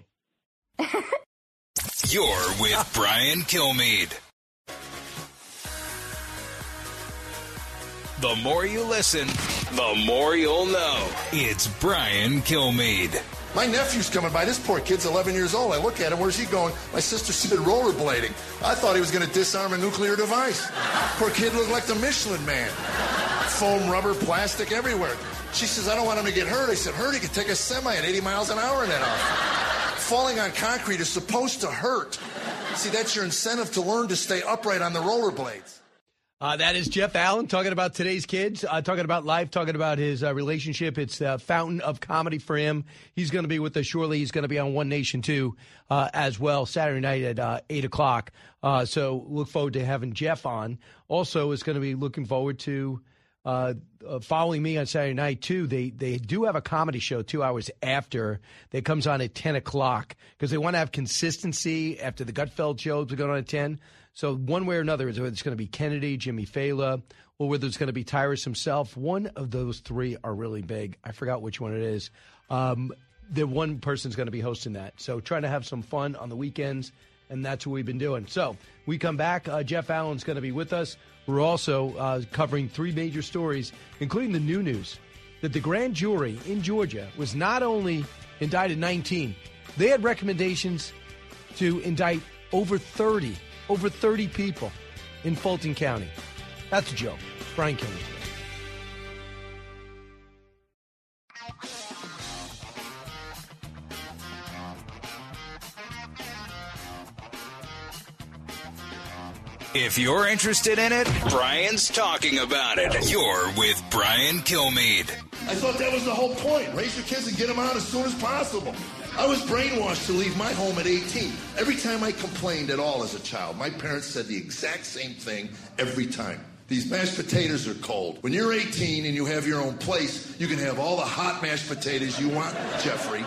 Shannon. You're with Brian Kilmeade. The more you listen, the more you'll know. It's Brian Kilmeade. My nephew's coming by. This poor kid's eleven years old. I look at him. Where's he going? My sister said rollerblading. I thought he was going to disarm a nuclear device. Poor kid looked like the Michelin Man. Foam, rubber, plastic everywhere. She says, I don't want him to get hurt. I said, hurt? He could take a semi at eighty miles an hour and then off. Falling on concrete is supposed to hurt. See, that's your incentive to learn to stay upright on the rollerblades. Uh, that is Jeff Allen talking about today's kids, uh, talking about life, talking about his uh, relationship. It's the fountain of comedy for him. He's going to be with us shortly. He's going to be on One Nation too, uh, as well, Saturday night at uh, eight o'clock. Uh, so look forward to having Jeff on. Also, is going to be looking forward to uh, uh, following me on Saturday night too. They they do have a comedy show two hours after that comes on at ten o'clock because they want to have consistency after the Gutfeld show to go on at ten. So one way or another, whether it's going to be Kennedy, Jimmy Fallon, or whether it's going to be Tyrus himself, one of those three are really big. I forgot which one it is. Um, the one person's going to be hosting that. So trying to have some fun on the weekends, and that's what we've been doing. So we come back. Uh, Jeff Allen's going to be with us. We're also uh, covering three major stories, including the new news that the grand jury in Georgia was not only indicted nineteen, they had recommendations to indict over thirty. Over thirty people in Fulton County. That's a joke. Brian Kilmeade. If you're interested in it, Brian's talking about it. You're with Brian Kilmeade. I thought that was the whole point. Raise your kids and get them out as soon as possible. I was brainwashed to leave my home at eighteen. Every time I complained at all as a child, my parents said the exact same thing every time. These mashed potatoes are cold. When you're eighteen and you have your own place, you can have all the hot mashed potatoes you want, Jeffrey.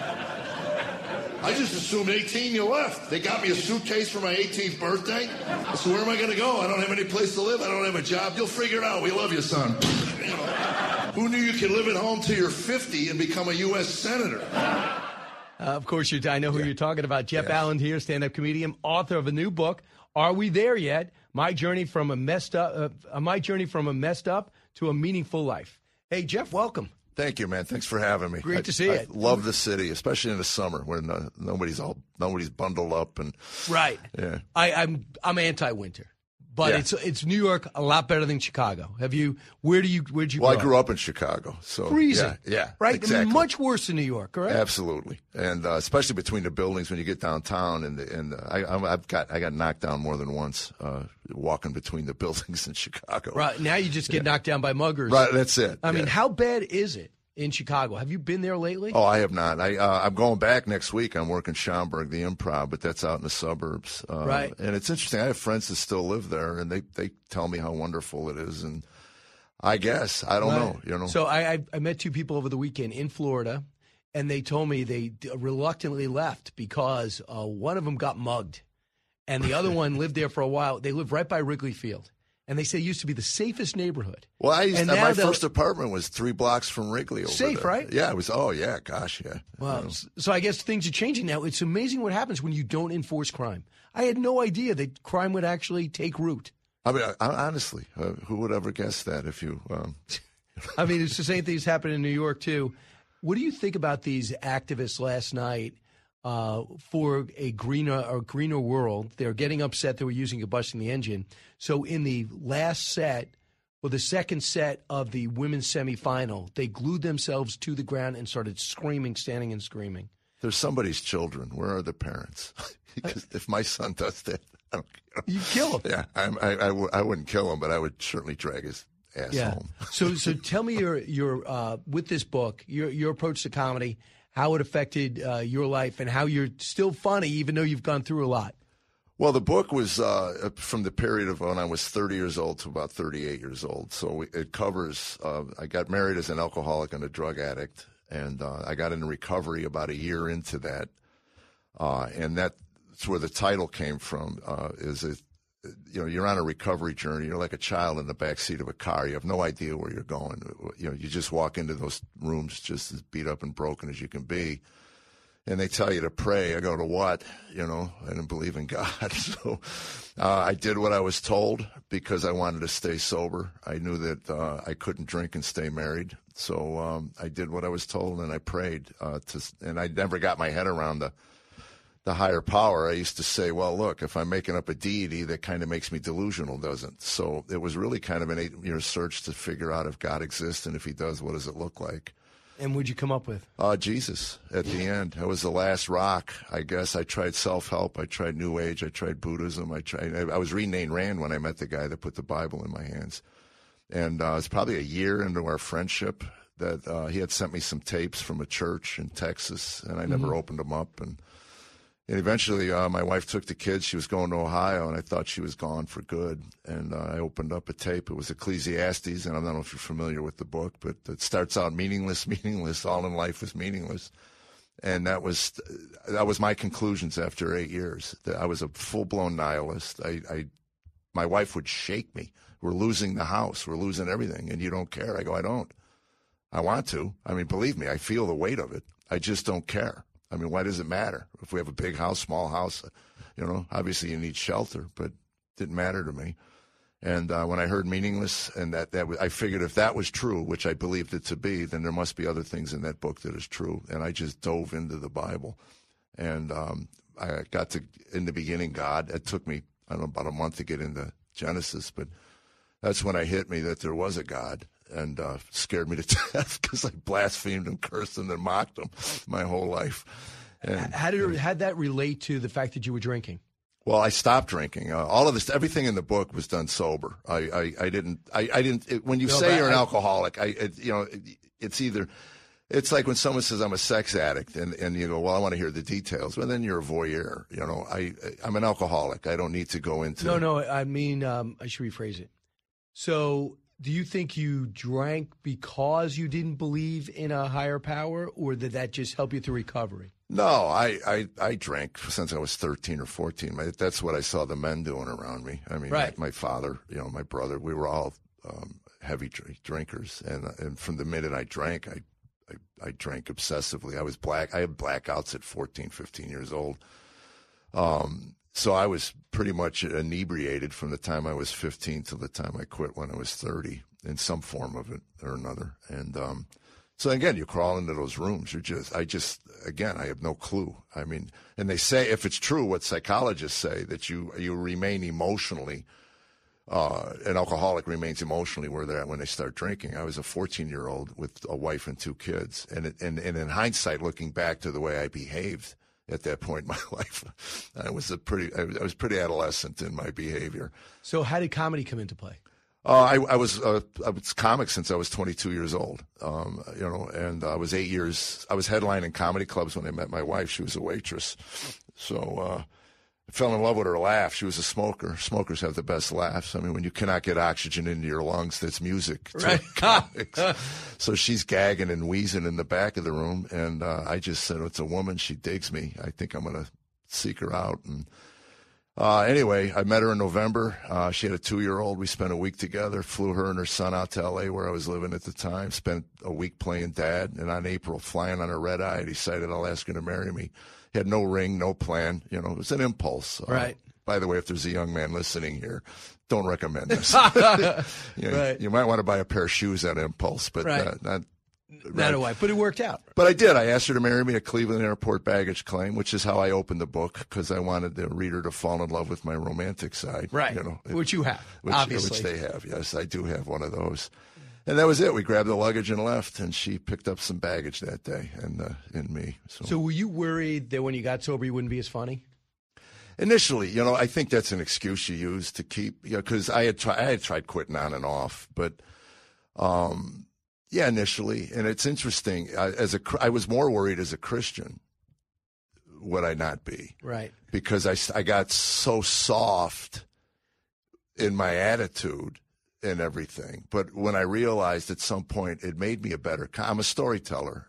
I just assumed eighteen you left. They got me a suitcase for my eighteenth birthday. So where am I going to go? I don't have any place to live. I don't have a job. You'll figure it out. We love you, son. You know, who knew you could live at home till you're fifty and become a U S senator? Uh, of course, you're, I know who yeah. you're talking about. Jeff yes. Allen here, stand-up comedian, author of a new book. Are we there yet? My journey from a messed up, uh, my journey from a messed up to a meaningful life. Hey, Jeff, welcome. Thank you, man. Thanks for having me. Great I, to see I it. Love the city, especially in the summer when uh, nobody's all nobody's bundled up and right. Yeah, I, I'm I'm anti-winter, But Yeah. it's it's New York a lot better than Chicago. Have you? Where do you? Where'd you? Well, grow I grew up? up in Chicago, so Freezing. Yeah, yeah, right. Exactly. I mean, much worse than New York, correct? Absolutely, and uh, especially between the buildings when you get downtown, and and uh, I, I'm- I've got I got knocked down more than once uh, walking between the buildings in Chicago. Right now, you just get Yeah. knocked down by muggers. Right, that's it. I mean, yeah. how bad is it in Chicago? Have you been there lately? Oh, I have not. I uh, I'm going back next week. I'm working Schaumburg, the Improv, but that's out in the suburbs. Uh, Right. And it's interesting. I have friends that still live there, and they they tell me how wonderful it is. And I guess I don't Right. know. You know. So I, I I met two people over the weekend in Florida, and they told me they d- reluctantly left because uh, one of them got mugged, and the other one lived there for a while. They live right by Wrigley Field, and they say it used to be the safest neighborhood. Well, I used And to, now my they'll- first apartment was three blocks from Wrigley. Over Safe, there. right? Yeah, it was. Oh, yeah. Gosh, yeah. Well, You know. s- so I guess things are changing now. It's amazing what happens when you don't enforce crime. I had no idea that crime would actually take root. I mean, I, I, honestly, uh, who would ever guess that? If you, um... I mean, it's the same things happening in New York too. What do you think about these activists last night uh, for a greener or greener world? They're getting upset they were using combustion the engine. So in the last set, or the second set of the women's semifinal, they glued themselves to the ground and started screaming, standing and screaming. They're somebody's children. Where are the parents? Because if my son does that, I don't, you kill him. Yeah, I'm, I, I, w- I wouldn't kill him, but I would certainly drag his ass Yeah. home. so, so tell me your your uh, with this book, your your approach to comedy, how it affected uh, your life, and how you're still funny even though you've gone through a lot. Well, the book was uh, from the period of when I was thirty years old to about thirty-eight years old. So it covers, uh, I got married as an alcoholic and a drug addict, and uh, I got into recovery about a year into that. Uh, and that's where the title came from, uh, is it, you know, you're on a recovery journey. You're like a child in the backseat of a car. You have no idea where you're going. You know, you just walk into those rooms just as beat up and broken as you can be. And they tell you to pray. I go, to what? You know, I didn't believe in God. So uh, I did what I was told because I wanted to stay sober. I knew that uh, I couldn't drink and stay married. So um, I did what I was told, and I prayed. Uh, to, and I never got my head around the the higher power. I used to say, well, look, if I'm making up a deity, that kind of makes me delusional, doesn't? So it was really kind of an eight-year search to figure out if God exists, and if he does, what does it look like? And what'd you come up with? Uh, Jesus at the end. It was the last rock, I guess. I tried self-help. I tried New Age. I tried Buddhism. I tried. I was reading Ayn Rand when I met the guy that put the Bible in my hands. And uh, it was probably a year into our friendship that uh, he had sent me some tapes from a church in Texas, and I never Mhm. opened them up. And, and eventually uh, my wife took the kids. She was going to Ohio, and I thought she was gone for good. And uh, I opened up a tape. It was Ecclesiastes, and I don't know if you're familiar with the book, but it starts out meaningless, meaningless. All in life is meaningless. And that was that was my conclusions after eight years. That I was a full-blown nihilist. I, I my wife would shake me. We're losing the house. We're losing everything, and you don't care. I go, I don't. I want to. I mean, believe me, I feel the weight of it. I just don't care. I mean, why does it matter? If we have a big house, small house, you know, obviously you need shelter, but it didn't matter to me. And uh, when I heard meaningless, and that, that I figured if that was true, which I believed it to be, then there must be other things in that book that is true. And I just dove into the Bible. And um, I got to, in the beginning, God. It took me, I don't know, about a month to get into Genesis, but that's when I hit me that there was a God. And uh, scared me to death because I blasphemed and cursed and then mocked him my whole life. And, How did it, how'd that relate to the fact that you were drinking? well, I stopped drinking. Uh, all of this, everything in the book was done sober. I, I, I didn't. I, I didn't. It, when you No, say but you're an I- alcoholic, I, it, you know, it, it's either. It's like when someone says I'm a sex addict, and, and you go, well, I want to hear the details. Well, then you're a voyeur. You know, I, I'm an alcoholic. I don't need to go into. No, no. I mean, um, I should rephrase it. So, do you think you drank because you didn't believe in a higher power, or did that just help you through recovery? No, I, I, I drank since I was thirteen or fourteen. My, that's what I saw the men doing around me. I mean, Right. my, my father, you know, my brother, we were all um, heavy drink, drinkers. And and from the minute I drank, I, I, I drank obsessively. I was black. I had blackouts at fourteen, fifteen years old. Um, so I was pretty much inebriated from the time I was fifteen till the time I quit when I was thirty in some form of it or another. And um, so again, you crawl into those rooms. You're just, I just, again, I have no clue. I mean, and they say, if it's true, what psychologists say, that you you remain emotionally uh, an alcoholic remains emotionally where they're at when they start drinking. I was a fourteen-year-old with a wife and two kids. And, it, and, and in hindsight, looking back to the way I behaved at that point in my life, I was a pretty, I was pretty adolescent in my behavior. So how did comedy come into play? Uh, I, I was uh, I was comic since I was twenty-two years old, um, you know, and I was eight years. I was headlining comedy clubs when I met my wife. She was a waitress, so uh, I fell in love with her laugh. She was a smoker. Smokers have the best laughs. I mean, when you cannot get oxygen into your lungs, that's music to right. comics. So she's gagging and wheezing in the back of the room, and uh, I just said, "It's a woman. She digs me. I think I'm going to seek her out." And Uh, anyway, I met her in November. Uh, she had a two-year-old. We spent a week together, flew her and her son out to L A where I was living at the time, spent a week playing dad. And on April, flying on a red eye, I decided I'll ask her to marry me. Had no ring, no plan. You know, it was an impulse. Right. Uh, by the way, if there's a young man listening here, don't recommend this. you, know, Right. you might want to buy a pair of shoes on impulse, but Right. uh, not... Not a wife, but it worked out. But I did. I asked her to marry me at Cleveland Airport baggage claim, which is how I opened the book, because I wanted the reader to fall in love with my romantic side. Right. You know, Which you have, which, obviously. Which they have, yes. I do have one of those. And that was it. We grabbed the luggage and left, and she picked up some baggage that day and, uh, and me. So. So were you worried that when you got sober you wouldn't be as funny? Initially, you know, I think that's an excuse you use to keep, you know, because I had tried, I had tried quitting on and off, but, um, yeah, initially, and it's interesting. I, as a, I was more worried as a Christian. Would I not be? Right. Because I, I got so soft in my attitude and everything. But when I realized at some point it made me a better. I'm a storyteller.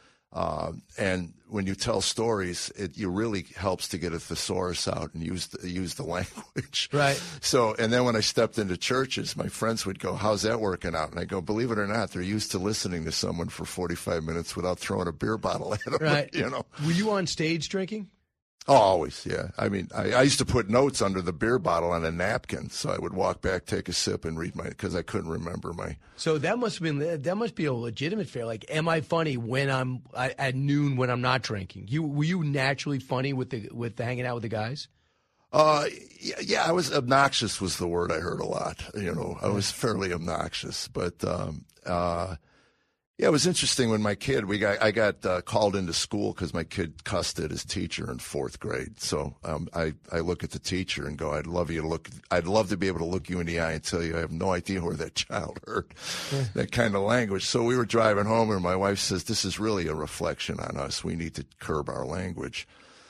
Uh, and when you tell stories, it you really helps to get a thesaurus out and use the, use the language. Right. So, and then when I stepped into churches, my friends would go, "How's that working out?" And I go, "Believe it or not, they're used to listening to someone for forty-five minutes without throwing a beer bottle at them." Right. You know. Were you on stage drinking? Oh, always, yeah. I mean, I, I used to put notes under the beer bottle on a napkin, so I would walk back, take a sip, and read my, because I couldn't remember my. So that must have been that must be a legitimate fear. Like, am I funny when I'm at noon when I'm not drinking? You were you naturally funny with the with the hanging out with the guys? Uh, yeah, yeah, I was obnoxious was the word I heard a lot. You know, I was fairly obnoxious, but um, uh. Yeah, it was interesting when my kid, we got, I got uh, called into school because my kid cussed at his teacher in fourth grade. So um, I, I look at the teacher and go, I'd love you to look, I'd love to be able to look you in the eye and tell you I have no idea where that child hurt. Yeah. That kind of language. So we were driving home and my wife says, this is really a reflection on us. We need to curb our language.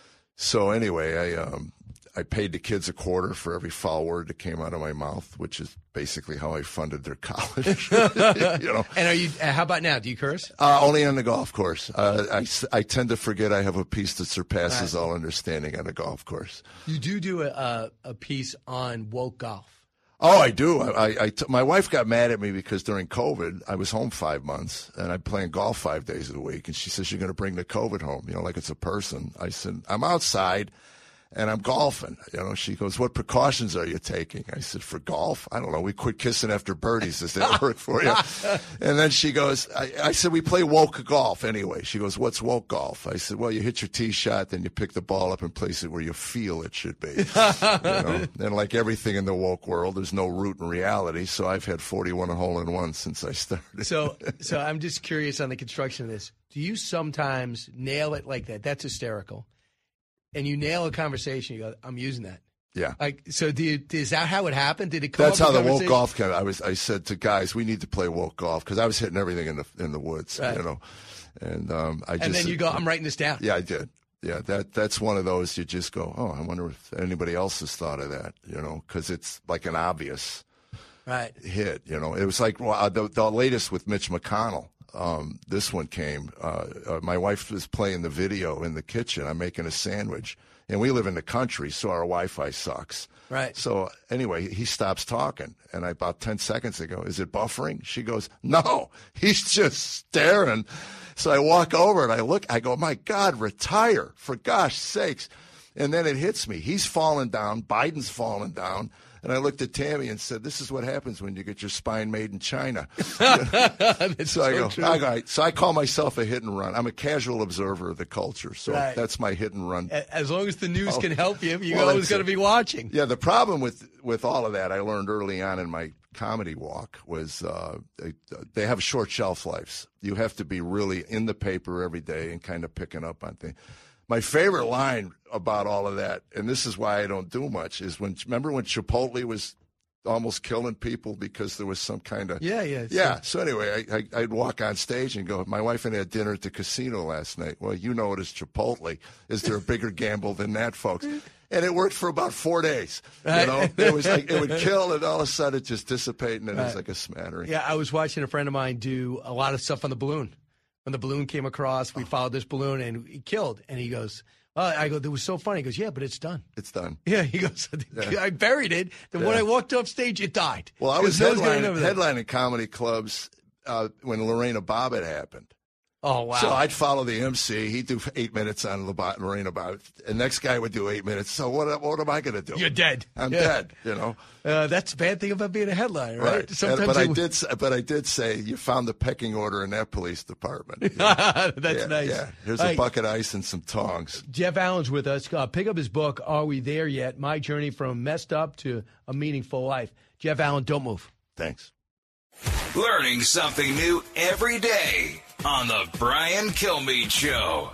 So anyway, I, um, I paid the kids a quarter for every foul word that came out of my mouth, which is basically how I funded their college. You know. And are you? Uh, how about now? Do you curse? Uh, only on the golf course. Uh, I, I tend to forget I have a piece that surpasses all, right. all understanding on a golf course. You do do a, a, a piece on woke golf. Oh, I do. I, I, I t- my wife got mad at me because during COVID, I was home five months and I'm playing golf five days a week. And she says, you're going to bring the COVID home, you know, like it's a person. I said, I'm outside. And I'm golfing. You know, she goes, what precautions are you taking? I said, for golf? I don't know. We quit kissing after birdies. Does that work for you? And then she goes, I, I said, we play woke golf anyway. She goes, what's woke golf? I said, well, you hit your tee shot, then you pick the ball up and place it where you feel it should be. You know? And like everything in the woke world, there's no root in reality. So I've had forty-one hole-in-ones since I started. So, so I'm just curious on the construction of this. Do you sometimes nail it like that? That's hysterical. And you nail a conversation, you go, I'm using that. Yeah. Like, so do you, is that how it happened? Did it come That's up how in the woke golf came. I was, I said to guys, we need to play woke golf because I was hitting everything in the in the woods, right. you know. And um, I just. And then you go, I'm writing this down. Yeah, I did. Yeah, that that's one of those you just go, oh, I wonder if anybody else has thought of that, you know, because it's like an obvious right hit, you know. It was like well, the, the latest with Mitch McConnell. Um, this one came. Uh, uh, my wife was playing the video in the kitchen. I'm making a sandwich. And we live in the country, so our Wi-Fi sucks. Right. So anyway, he stops talking. And I, about ten seconds ago, is it buffering? She goes, no, he's just staring. So I walk over and I look. I go, my God, retire, for gosh sakes. And then it hits me. He's falling down. Biden's falling down. And I looked at Tammy and said, this is what happens when you get your spine made in China. so I so go, all right. So I call myself a hit and run. I'm a casual observer of the culture. So Right. that's my hit and run. As long as the news Oh. can help you, you're Well, always that's going to it. be watching. Yeah, the problem with, with all of that, I learned early on in my comedy walk, was uh, they, they have short shelf lives. You have to be really in the paper every day and kind of picking up on things. My favorite line about all of that, and this is why I don't do much, is when remember when Chipotle was almost killing people because there was some kind of Yeah, yeah. yeah. So anyway, I, I, I'd walk on stage and go, my wife and I had dinner at the casino last night. Well, you know it as Chipotle. Is there a bigger gamble than that, folks? And it worked for about four days. You know, it was like it would kill, and all of a sudden it just dissipate, and then it was Right. like a smattering. Yeah, I was watching a friend of mine do a lot of stuff on the balloon. When the balloon came across, we followed this balloon, and he killed. And he goes, well, I go, that was so funny. He goes, yeah, but it's done. It's done. Yeah, he goes, Yeah. I buried it. Then when Yeah. I walked off stage, it died. Well, I was 'Cause no one's gonna headlining, remember that. headlining comedy clubs uh, when Lorena Bobbitt happened. Oh, wow. So I'd follow the M C. He'd do eight minutes on Lebo- Lorena Bobbitt. And next guy would do eight minutes. So what, what am I going to do? You're dead. I'm Yeah. dead, you know. Uh, that's a bad thing about being a headliner, right? Right. Sometimes And- but I they- did. s- But I did say you found the pecking order in that police department. You know? That's Yeah, nice. Yeah. Here's All a right. bucket of ice and some tongs. Jeff Allen's with us. Uh, pick up his book, Are We There Yet? My Journey from Messed Up to a Meaningful Life. Jeff Allen, don't move. Thanks. Learning something new every day on the Brian Kilmeade Show.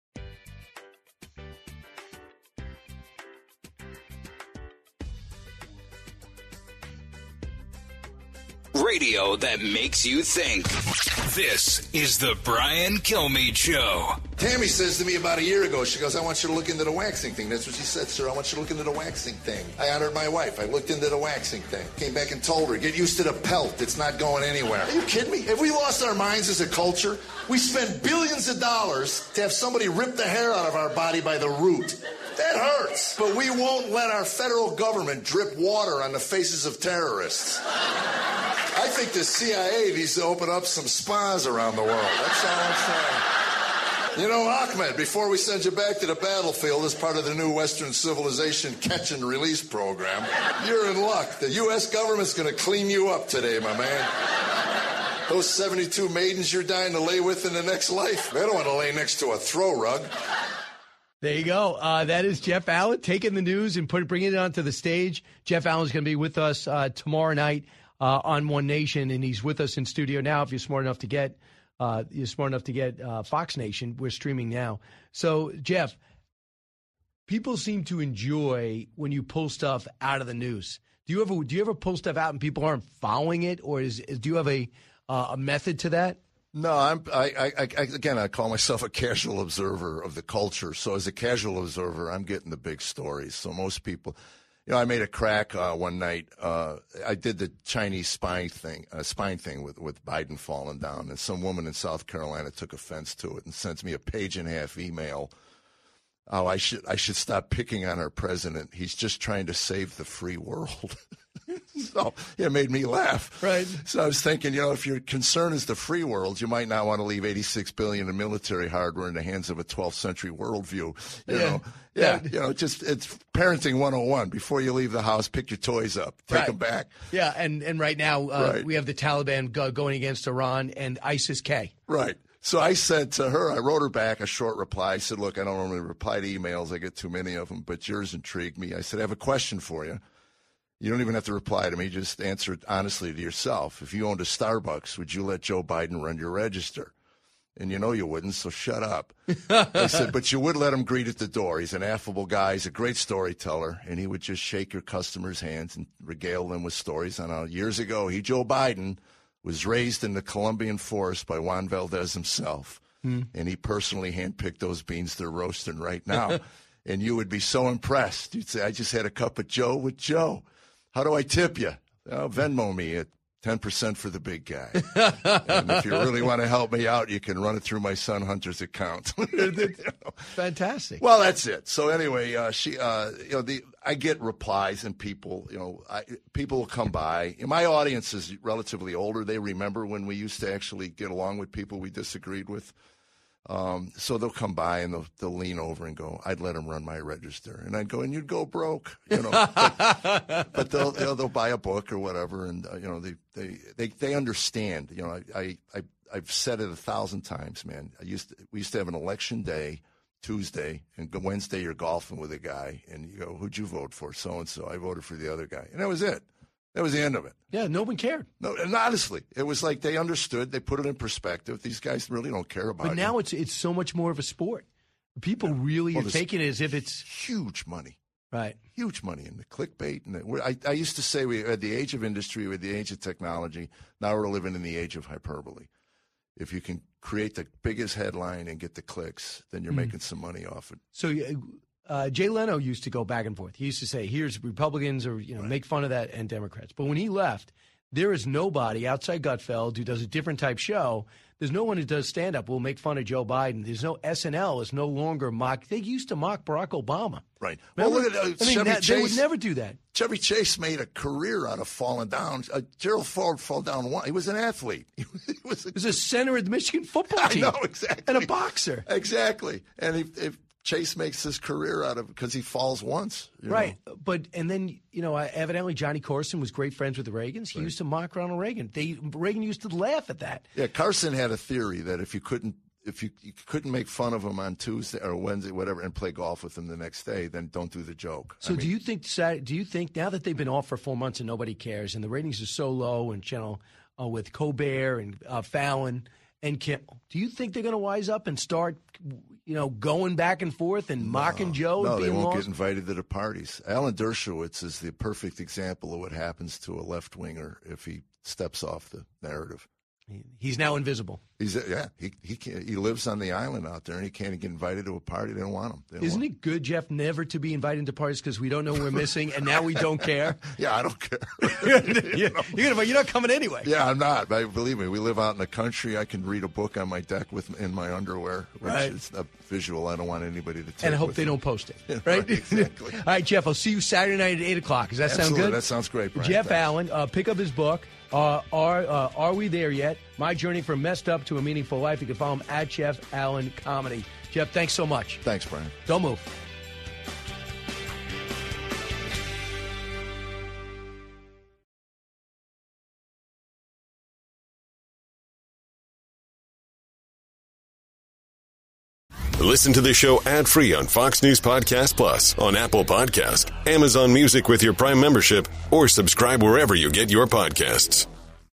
Radio that makes you think. This is the Brian Kilmeade Show. Tammy says to me about a year ago, she goes, I want you to look into the waxing thing. That's what she said, sir. I want you to look into the waxing thing. I honored my wife. I looked into the waxing thing. Came back and told her, get used to the pelt. It's not going anywhere. Are you kidding me? Have we lost our minds as a culture? We spend billions of dollars to have somebody rip the hair out of our body by the root. That hurts. But we won't let our federal government drip water on the faces of terrorists. I think the C I A needs to open up some spas around the world. That's all I'm saying. You know, Ahmed, before we send you back to the battlefield as part of the new Western civilization catch and release program, you're in luck. The U S government's going to clean you up today, my man. Those seventy-two maidens you're dying to lay with in the next life, they don't want to lay next to a throw rug. There you go. Uh, that is Jeff Allen taking the news and put, bringing it onto the stage. Jeff Allen's going to be with us uh, tomorrow night uh, on One Nation, and he's with us in studio now. If you're smart enough to get, uh, you're smart enough to get uh, Fox Nation. We're streaming now. So, Jeff, people seem to enjoy when you pull stuff out of the news. Do you ever do you ever pull stuff out and people aren't following it, or is, is do you have a uh, a method to that? No, I'm. I, I, I, again, I call myself a casual observer of the culture. So, as a casual observer, I'm getting the big stories. So, most people, you know, I made a crack uh, one night. Uh, I did the Chinese spine thing, uh, spine thing with with Biden falling down, and some woman in South Carolina took offense to it and sent me a page and a half email. Oh, I should I should stop picking on our president. He's just trying to save the free world. So it made me laugh. Right. So I was thinking, you know, if your concern is the free world, you might not want to leave eighty-six billion dollars in military hardware in the hands of a twelfth century worldview. You Yeah. know, yeah, you know, just it's parenting one oh one. Before you leave the house, pick your toys up, take Right. them back. Yeah, and, and right now uh, Right. we have the Taliban go, going against Iran and ISIS-K. Right. So I said to her, I wrote her back a short reply. I said, look, I don't normally reply to emails. I get too many of them, but yours intrigued me. I said, I have a question for you. You don't even have to reply to me. Just answer it honestly to yourself. If you owned a Starbucks, would you let Joe Biden run your register? And you know you wouldn't, so shut up. I said, but you would let him greet at the door. He's an affable guy. He's a great storyteller, and he would just shake your customers' hands and regale them with stories on how years ago he, Joe Biden, was raised in the Colombian forest by Juan Valdez himself, Hmm. and he personally handpicked those beans they're roasting right now. And you would be so impressed. You'd say, I just had a cup of Joe with Joe. How do I tip you? Oh, Venmo me at ten percent for the big guy. And if you really want to help me out, you can run it through my son Hunter's account. You know? Fantastic. Well, that's it. So anyway, uh, she, uh, you know, the I get replies and people, you know, I, people will come by. My audience is relatively older. They remember when we used to actually get along with people we disagreed with. Um, so they'll come by and they'll, they'll lean over and go, I'd let them run my register. And I'd go, and you'd go broke, you know. but, but they'll, they'll they'll buy a book or whatever, and uh, you know they, they they they understand. You know, I I, I I've said it a thousand times, man. I used to, we used to have an election day Tuesday, and Wednesday you're golfing with a guy, and you go, who'd you vote for? So and so. I voted for the other guy, and that was it. That was the end of it. Yeah, no one cared. No, and honestly, it was like they understood. They put it in perspective. These guys really don't care about it. But now you. it's it's so much more of a sport. People really well, are taking it as if it's huge money. Right. Huge money in the clickbait. And the, I, I used to say we had the age of industry, we had the age of technology. Now we're living in the age of hyperbole. If you can create the biggest headline and get the clicks, then you're mm. making some money off it. So uh, Jay Leno used to go back and forth. He used to say, here's Republicans or, you know, right. make fun of that and Democrats. But when he left, there is nobody outside Gutfeld who does a different type show. There's no one who does stand-up who will make fun of Joe Biden. There's no S N L is no longer mock. They used to mock Barack Obama. Right. Remember? Well, look at uh, I mean, Chevy that, Chase. They would never do that. Chevy Chase made a career out of falling down. Uh, Gerald Ford fell down one. He was an athlete. He was a, he was a center of the Michigan football team. I know, exactly. And a boxer. Exactly. And if, if Chase makes his career out of it because he falls once. Right. Know. But, and then, you know, evidently Johnny Carson was great friends with the Reagans. He right. used to mock Ronald Reagan. They Reagan used to laugh at that. Yeah, Carson had a theory that if you couldn't if you, you couldn't make fun of him on Tuesday or Wednesday, whatever, and play golf with him the next day, then don't do the joke. So I do mean, you think do you think now that they've been off for four months and nobody cares and the ratings are so low and channel uh, with Colbert and uh, Fallon and Kimmel, do you think they're going to wise up and start, you know, going back and forth and mocking no, Joe? No, and they being won't lost? get invited to the parties. Alan Dershowitz is the perfect example of what happens to a left winger if he steps off the narrative. He's now invisible. He's yeah. He he can't, he lives on the island out there, and he can't get invited to a party. They don't want him. Don't Isn't want it good, Jeff, never to be invited to parties because we don't know we're missing, and now we don't care? Yeah, I don't care. you're, you're, gonna, you're not coming anyway. Yeah, I'm not. But believe me, we live out in the country. I can read a book on my deck with in my underwear, which right. is a visual I don't want anybody to take. And I hope with they them. don't post it. Yeah, right? right? Exactly. All right, Jeff. I'll see you Saturday night at eight o'clock. Does that Absolutely. sound good? That sounds great, Brian. Jeff Thanks. Allen. Uh, pick up his book. Uh, are uh, Are We There Yet? My Journey from Messed Up to a Meaningful Life. You can follow him at Jeff Allen Comedy. Jeff, thanks so much. Thanks, Brian. Don't move. Listen to the show ad-free on Fox News Podcast Plus, on Apple Podcast, Amazon Music with your Prime membership, or subscribe wherever you get your podcasts.